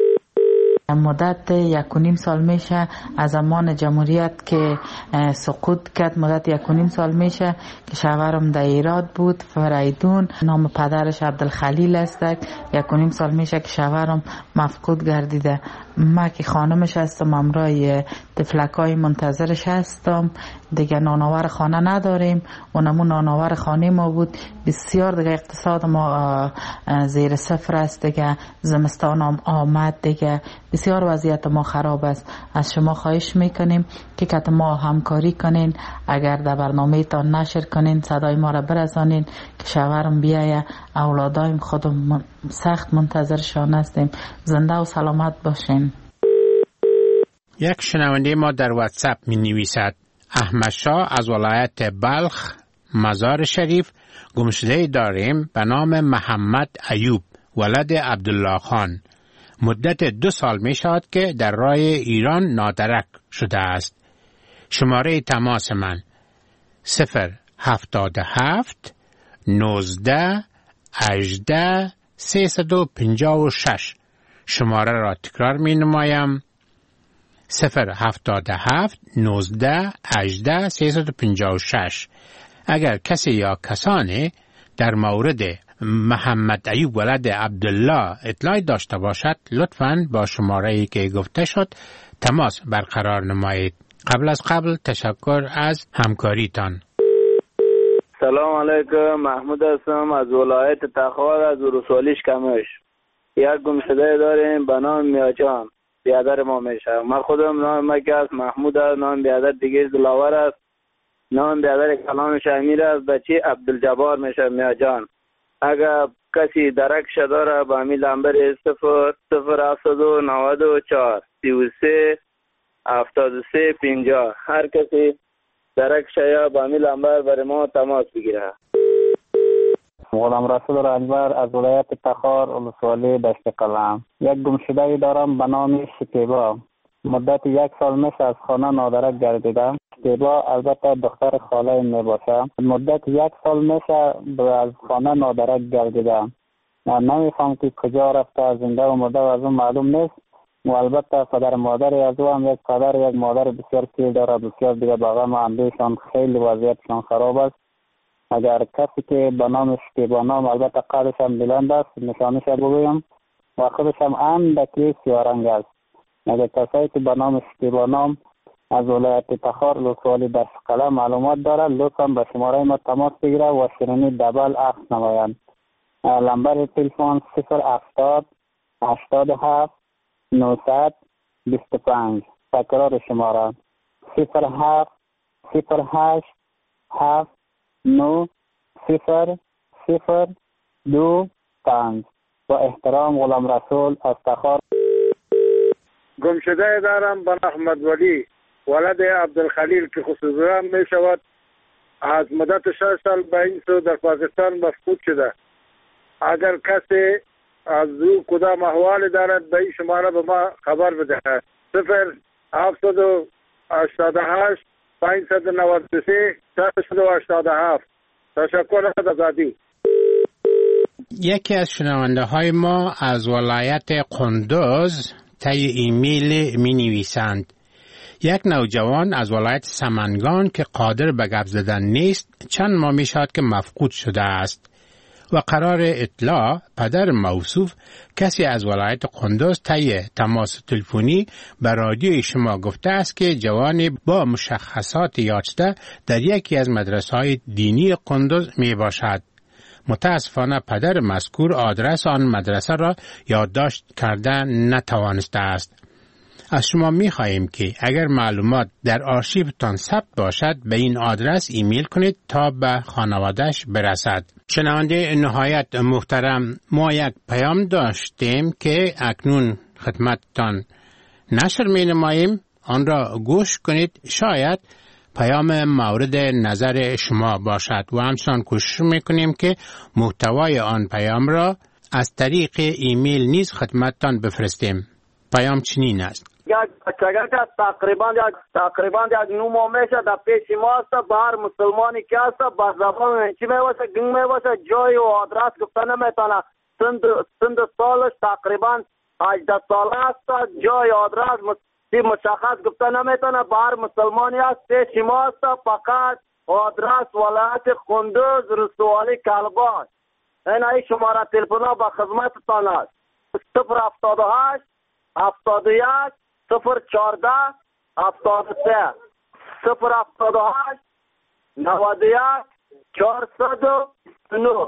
مدت یک و نیم سال میشه از زمان جمهوریت که سقوط کرد، مدت یک و نیم سال میشه که شوهرم در ایراد بود، فریدون، نام پدرش عبدالخلیل است. یک و نیم سال میشه که شوهرم مفقود گردیده. ما که خانمش هستم امرای طفلکای منتظرش هستم. دیگه نانآور خانه نداریم، اونمون نانآور خانه ما بود. بسیار دیگه اقتصاد ما زیر صفر است. دیگه زمستان هم آمد، دیگه بسیار وضعیت ما خراب است. از شما خواهش میکنیم که کت ما همکاری کنین، اگر در برنامه تان نشر کنین صدای ما را برسانین که شوهرم بیایه. اولادایم خودم سخت منتظرشان هستیم. زنده و سلامت باشین. یک شنونده ما در واتساپ می نویسد: احمد شاه از ولایت بلخ مزار شریف گمشده داریم به نام محمد ایوب ولد عبدالله خان. مدت دو سال می شود که در راه ایران نادرک شده است. شماره تماس من صفر هفتاد و هفت نوزده هجده سیصد و پنجاه و شش. شماره را تکرار می نمایم صفر هفتاد و هفت نوزده هجده سیصد و پنجاه و شش. اگر کسی یا کسانی در مورد محمد ایوب ولد عبدالله اطلاعی داشته باشد لطفاً با شماره‌ای که گفته شد تماس برقرار نمایید. قبل از قبل تشکر از همکاریتان. سلام علیکم، محمود هستم از ولایت تخار از ولسوالیش کمش. یک گمشده داریم به نام میاجان، بیادر ما میشه. من خودم نام مکه است، محمود است. نام بیادر دیگه دلاور است. نام بیادر کلامش امیر است. بچه عبدالجبار میشه میاجان. اگر کسی درک داره با امی لنبر صفر صفر هفتاد و نود و چهار سی و سه هفتاد و سه پنجاه، هر کسی درک یا با امی لنبر برای ما تماس بگیره. غلام رسول رنجبر از ولایت تخار ولسوالی دشت قلم. یک گمشده دارم به نام شکیبا. مدت یک سال میشه از خانه نادرک گردیدم. شکیبا البته دختر خاله می باشه. مدت یک سال میشه از خانه نادرک گردیدم. نمیفهم که کجا رفته، زنده و مرده و از اون معلوم نیست. و البته پدر مادر از او هم یک پدر یک مادر بسیار پیر داره، بسیار دیگه باقا معندوشان خیلی وضعیتشان خراب است. اگر کسی که به نام شکیبا نام البته قدش هم بلند است نشانش بگویم و خودش هم اندکی سیارنگ است. اگر کسی که به نام شکیبا نام از ولایت تخار ولسوالی دشت قلم معلومات داره لطفا به شماره ما تماس بگیره و شیرینی دبل عکس نمایند. لمبر تلفن صفر هفتاد هشتاد و هفت نهصد بیست و پنج. تکرار شماره صفر هفت صفر هشت هفت نو صفر صفر دو پنج. با احترام غلام رسول از تخار. گمشده دارم به احمد ولی ولد عبدالخلیل که خصوصا می شود از مدت شش سال به این سو در پاکستان مفقود شده. اگر کسی از او کدام احوال دارد به این شماره به ما خبر بده. صفر هفتاد و هشتاد و هشت پانصد و نود و سه سیصد و هشتاد و هفت. تشکر از آزادی. یکی از شنونده های ما از ولایت قندوز طی ایمیل می نویسند یک نوجوان از ولایت سمنگان که قادر به گپ زدن نیست چند ماه می شود که مفقود شده است و قرار اطلاع پدر موصوف کسی از ولایت قندوز طی تماس تلفنی به رادیوی شما گفته است که جوانی با مشخصات یافته در یکی از مدرسه‌های دینی قندوز می باشد. متاسفانه پدر مذکور آدرس آن مدرسه را یادداشت کرده نتوانسته است. از شما می خواهیم که اگر معلومات در آرشیوتان ثبت باشد به این آدرس ایمیل کنید تا به خانواده‌اش برسد. شنونده نهایت محترم، ما یک پیام داشتیم که اکنون خدمتتان نشر می نماییم. آن را گوش کنید، شاید پیام مورد نظر شما باشد و همچنان کوشش میکنیم که محتوای آن پیام را از طریق ایمیل نیز خدمتتان بفرستیم. پیام چنین است: یک بچگه که تقریبا یک تقریبا یک نو ماه میشه در پیش ما است. به هر مسلمانی که است به زبان چی میواسه گنگ میواسه جای و آدرس گفته نمیتونه. سند سند سالش تقریبا هجده ساله است. جای آدرس مشخص گفته نمیتونه. به هر مسلمانی است پیش ما است. فقط آدرس ولایت قندوز ولسوالی کلبان. این ای شماره تلفن به خدمتتان است: صفر هفتاد و هشت هفتاد و یک صفر چهارده هفتاد و سه صفر هفتاد و هشت نود و یک چهارصد و نه.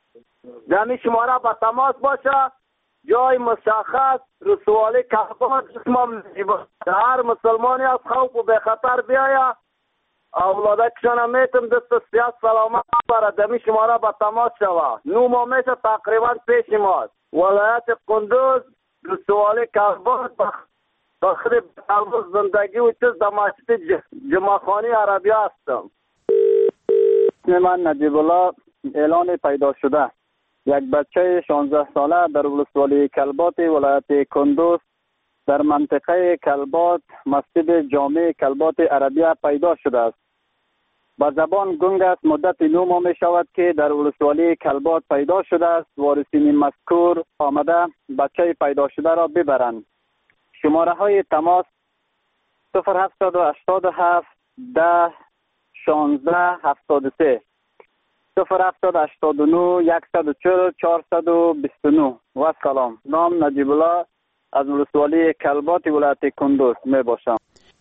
دمی شماره به تماس باشه. جای مشخص رسوالی کلبان جسمم هر مسلمانی از خوف و به خطر بیاید. اولاده کشان میتم دست سیاست سلامت برد. دمی شماره به تماس شود. نو ما میشه تقریبا پیش ماست. ولایت قندوز رسوالی کلبان داخل تلویز زندگی و چیز در مسجد جمعخانی عربی هستم. من نجیب الله اعلان پیدا شده. یک بچه شانزده ساله در ولسوالی کلبات ولایت کندوز در منطقه کلبات مسجد جامع کلبات عربیه پیدا شده است. با زبان گنگ است. مدت نو ماه می شود که در ولسوالی کلبات پیدا شده است. وارثین مذکور آمده بچه پیدا شده را ببرند. شماره های تماس صفر هفتصد و هشتاد و هفت ده شانزده هفتاد و سه صفر هفتصد و هشتاد و نه صد و چهل چهارصد و بیست و نه. و سلام. نام نجیب الله از ولسوالی کلبات ولایت کندوز می باشم.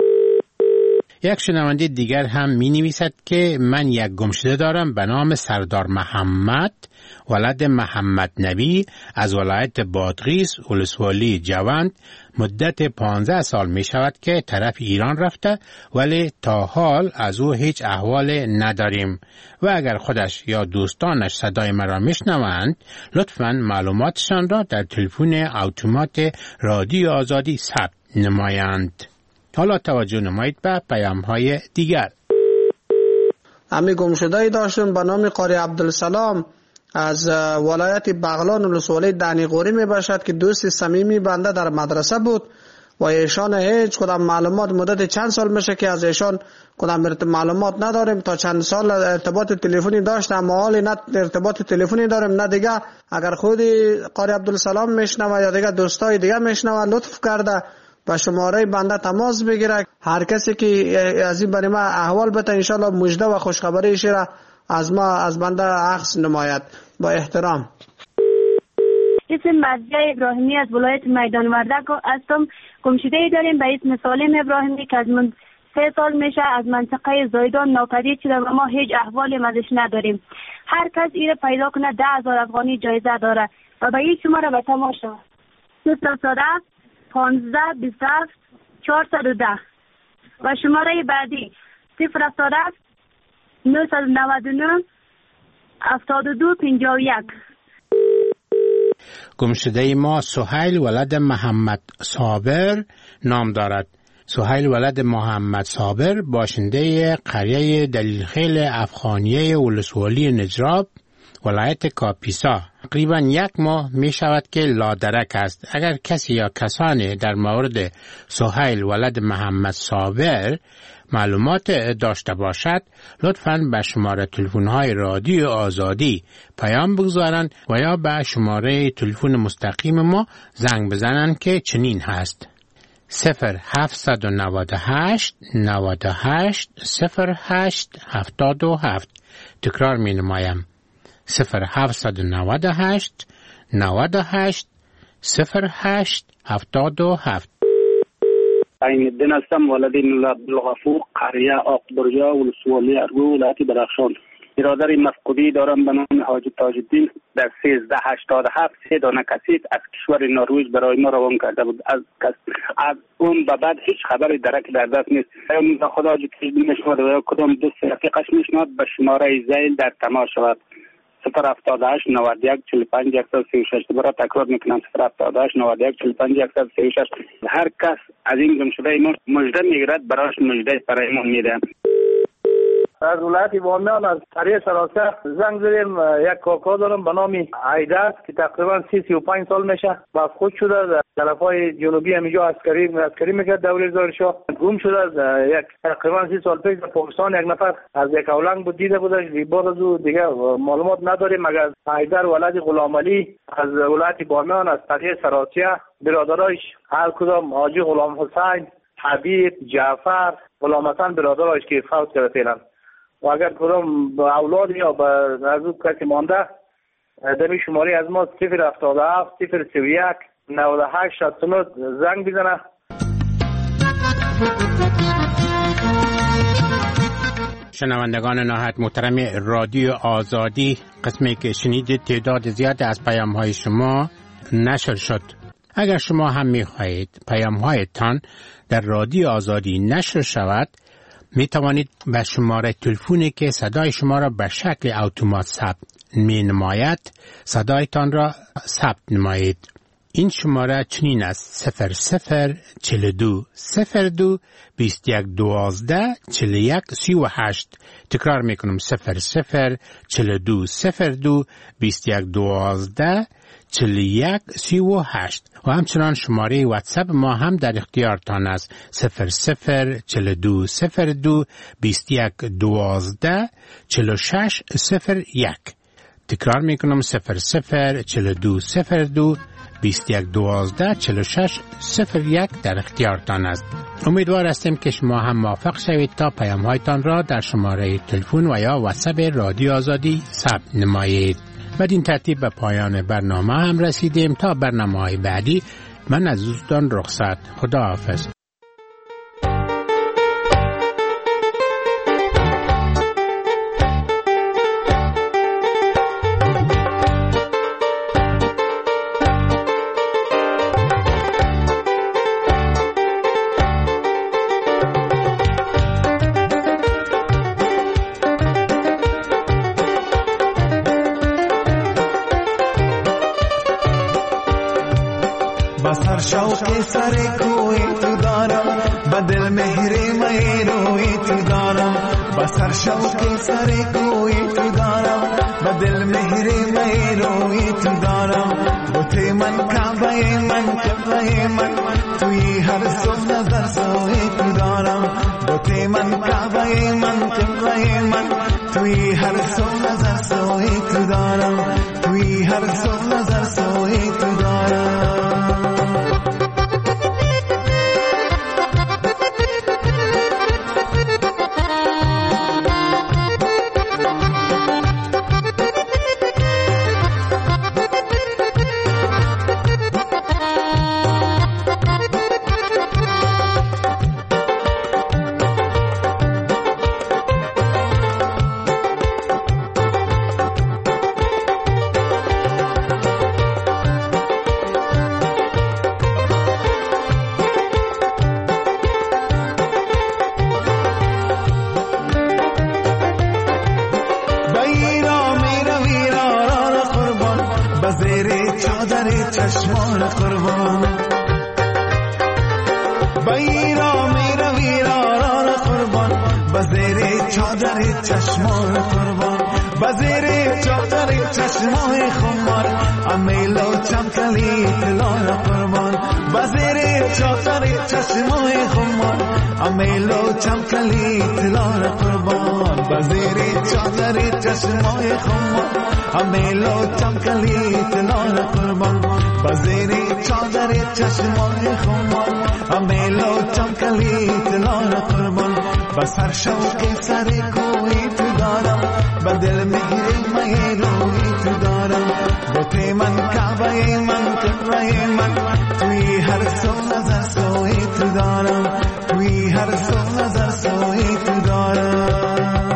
یک شنونده دیگر هم می نویسد که من یک گمشده دارم به نام سردار محمد ولد محمد نبی از ولایت بادغیس ولسوالی جوند. مدت پانزده سال می شود که طرف ایران رفته ولی تا حال از او هیچ احوال نداریم و اگر خودش یا دوستانش صدای مرا میشنوند لطفاً معلوماتشان را در تلفن اتومات رادیو آزادی ثبت نمایند. حالا توجه نمایید به پیام های دیگر. امی گمشده‌ای داشتم به نام قاری عبدالسلام از ولایت بغلان ولسوالی دنیقوری می باشد که دوست صمیمی بنده در مدرسه بود و ایشان هیچ کدام معلومات مدت چند سال میشه که از ایشان کدام معلومات نداریم. تا چند سال ارتباط تلفنی داشتم اما حالی نه ارتباط تلفنی داریم نه دیگه. اگر خودی قاری عبدالسلام میشنوه یا دیگه دوستای دیگه میشنوه لطف کرده با شماره بنده تماس بگیره. هر کسی که از این برای ما احوال بده انشالله مژده و خوشخبری ایشی را از ما از بنده عکس نماید. با احترام. اسم مرجع ابراهیمی از ولایت میدان وردک هستم. گمشده‌ای داریم به اسم سالم ابراهیمی که از من سه سال میشه از منطقه زایدان ناپدید شده و ما هیچ احوالی ازش نداریم. هر کس ایره پیدا کنه ده هزار افغانی جایزه داره و به این شماره به تماشا صفر پانزده بیست و هفت چهارصد و ده و شماره بعدی صفر هفتاد و هفت نهصد و نود و نه هفتاد و دو پنجاه و یک. گمشده ما سهیل ولد محمد صابر نام دارد. سهیل ولد محمد صابر باشنده قریه دلیلخیل افغانیه ولسوالی نجراب ولایت کاپیسا تقریبا یک ماه می شود که لادرک است. اگر کسی یا کسانی در مورد سهیل ولد محمد صابر معلومات داشته باشد لطفاً به شماره تلفن‌های رادیو آزادی پیام بگذارند و یا به شماره تلفن مستقیم ما زنگ بزنند که چنین هست: صفر هفتصد و نود و هشت نود و هشت صفر هشت هفتاد و هفت. تکرار می نمایم: صفر هفتصد و نود و هشت نود و هشت صفر هشت هفتاد و هفت. عین الدین هستم، ولد عبدالغفور قریه آقبرجا ولسوالی ارگو ولایت بدخشان. برادر مفقودی دارم به نام حاجی تاج الدین در سیزده هشتاد و هفت سه دانه کسیت از کشور نروژ برای ما روان کرده بود. از از اون به بعد هیچ خبری درک در دست نیست. یا خدا حاجی تاج الدین میشنود و کدام دوست رفیقش میشنود به شماره زیل در تماس شود: صفر هفتاد و هشت نود و یک چهل و پنج صد و سی و شش. دوباره تکرار میکنم: صفر هفتاد و هشت نود و یک چهل و پنج صد و سی و شش. هر کس از این گمشده ما مژده میگیرد برایش مژده برای ما میده. از ولایت بامیان از قریه سراسر زنگ زدیم. یک کاکا دارم به نام عیدر که تقریبا سی سی و پنج سال میشه باز خود شده در طرفای جنوبی همینجا عسکری عسکری میکرد دوره زار شاه. گم شده از یک تقریبا سی سال پیش در پاکستان یک نفر از یک اولنگ بود دیده بودش. بعد از او دیگه معلومات نداریم مگر عیدر ولد غلام علی از ولایت بامیان از قریه سراسیه. برادرایش هر کدام حاجی غلام حسین، حبیب، جعفر، غلام حسن برادرایش که فوت کرده فعلا. و اگر کدام با اولاد یا با از او کسی مانده دمی شماری از ما صفر هفتاد و هفت صفر سی و یک نود و هشت شصت و نه زنگ بزنه. شنوندگان نهایت محترم رادیو آزادی، قسمی که شنیدید تعداد زیاد از پیام های شما نشر شد. اگر شما هم می خواهید پیام هایتان در رادیو آزادی نشر شود می توانید به شماره تلفنی که صدای شما را به شکل اتومات ثبت می نماید صدایتان را ثبت نمایید. این شماره چنین است: صفر صفر چل دو صفر دو بیست یک دوازده چل یک سی و هشت. تکرار میکنم: صفر صفر چل دو صفر دو بیست یک دوازده چل یک سی و هشت. و همچنان شماره واتساپ ما هم در اختیارتان است: صفر صفر چل دو صفر دو بیست یک دوازده چل شش صفر یک. تکرار میکنم: صفر صفر چل دو صفر دو بیست یک دوازده چل شش صفر یک در اختیارتان است. امیدوار هستیم که شما هم موفق شوید تا پیام هایتان را در شماره تلفن و یا واتساپ رادیو آزادی ثبت نمایید. بدین ترتیب به پایان برنامه هم رسیدیم. تا برنامه های بعدی من از دوستان رخصت. خدا حافظ. शौक़े सरे कोई तू दारम बदल मेहरे मैं रोई तू दारम बसर शौक़े सरे कोई तू दारम बदल मेहरे मैं रोई तू दारम बुथे मन का बे मन के मन तू ही हर सो नजर सोई तू दारम बुथे मन का बे मन के मन तू ही हर सो नजर सोई तू दारम तू ही हर सो नजर सोई तू दारम چشمان قربان بیرا میرا ویران قربان بزیر چادر چشمان قربان بزیر چادر چشمان خمار امیلو چمکلی تلان قربان بزیر چادر چشمان خمار امیلو چمکلی تلان قربان بزیر چادر چشمان خمار امیلو چمکلی تلان قربان بزیری چادر چشمان خمار امیلو چمکلی تلان قربان بسر شوق سر کوی تو دارم بدل مهری مهی روی تو دارم بوته من کعبه من قبله من توی هر سو نظر سوی تو دارم توی هر سو نظر سوی تو دارم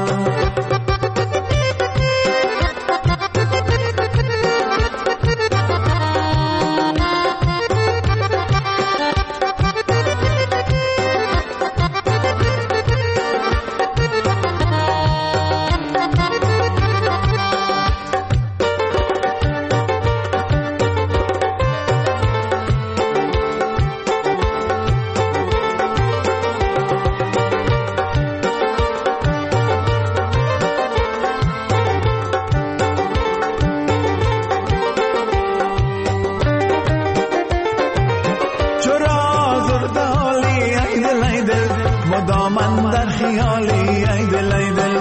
مدامن در خیالی ای دل ای دل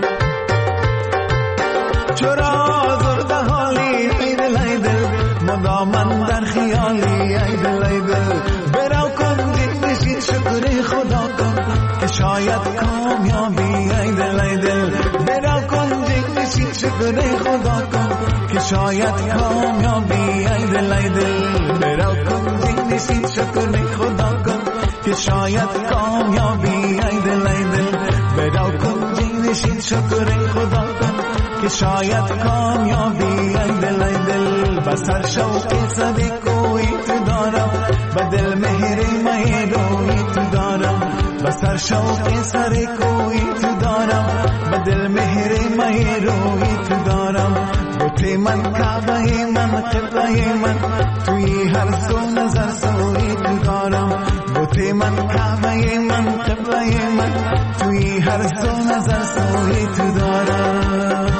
چرا زرده حالی ای دل ای دل مدامن در خیالی ای دل ای دل براو کن جنشین شکر خدا کن که شاید کامیابی ای دل ای دل براو کن جنشین شکر خدا کن که شاید کامیابی ای دل ای دل براو کن جنشین شکر خدا کن که شاید کامیابی ای دل ای دل براو کن جنشین شکر خدا کن که شاید کامیابی ای دل ای دل بسر شوق صدی کوی تو دارم بدل مهری مهی روی تو دارم بسر شوق سر کوی تو دارم بدل مهری مهی روی تو دارم بوت من کعبه من قبله من توی هر سو نظر سوی تو دارم بوت من کعبه من قبله من توی هر سو نظر سوی تو دارم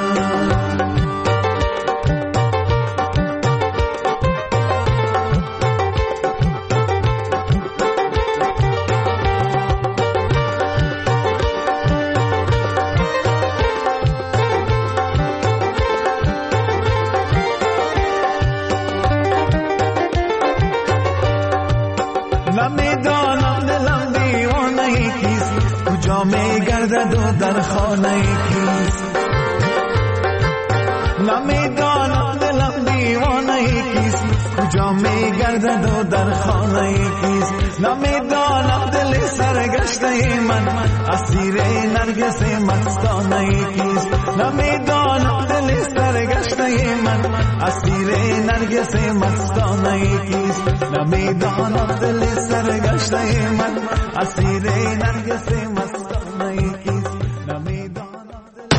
در خانه کیست نمیدانم دلم دیوانه کیست کجا میگردد و در خانه کیست نمیدانم دل سرگشته من اسیر نرگس مستانه کیست نمیدانم دل سرگشته من اسیر نرگس مستانه کیست نمیدانم دل سرگشته من اسیر نرگس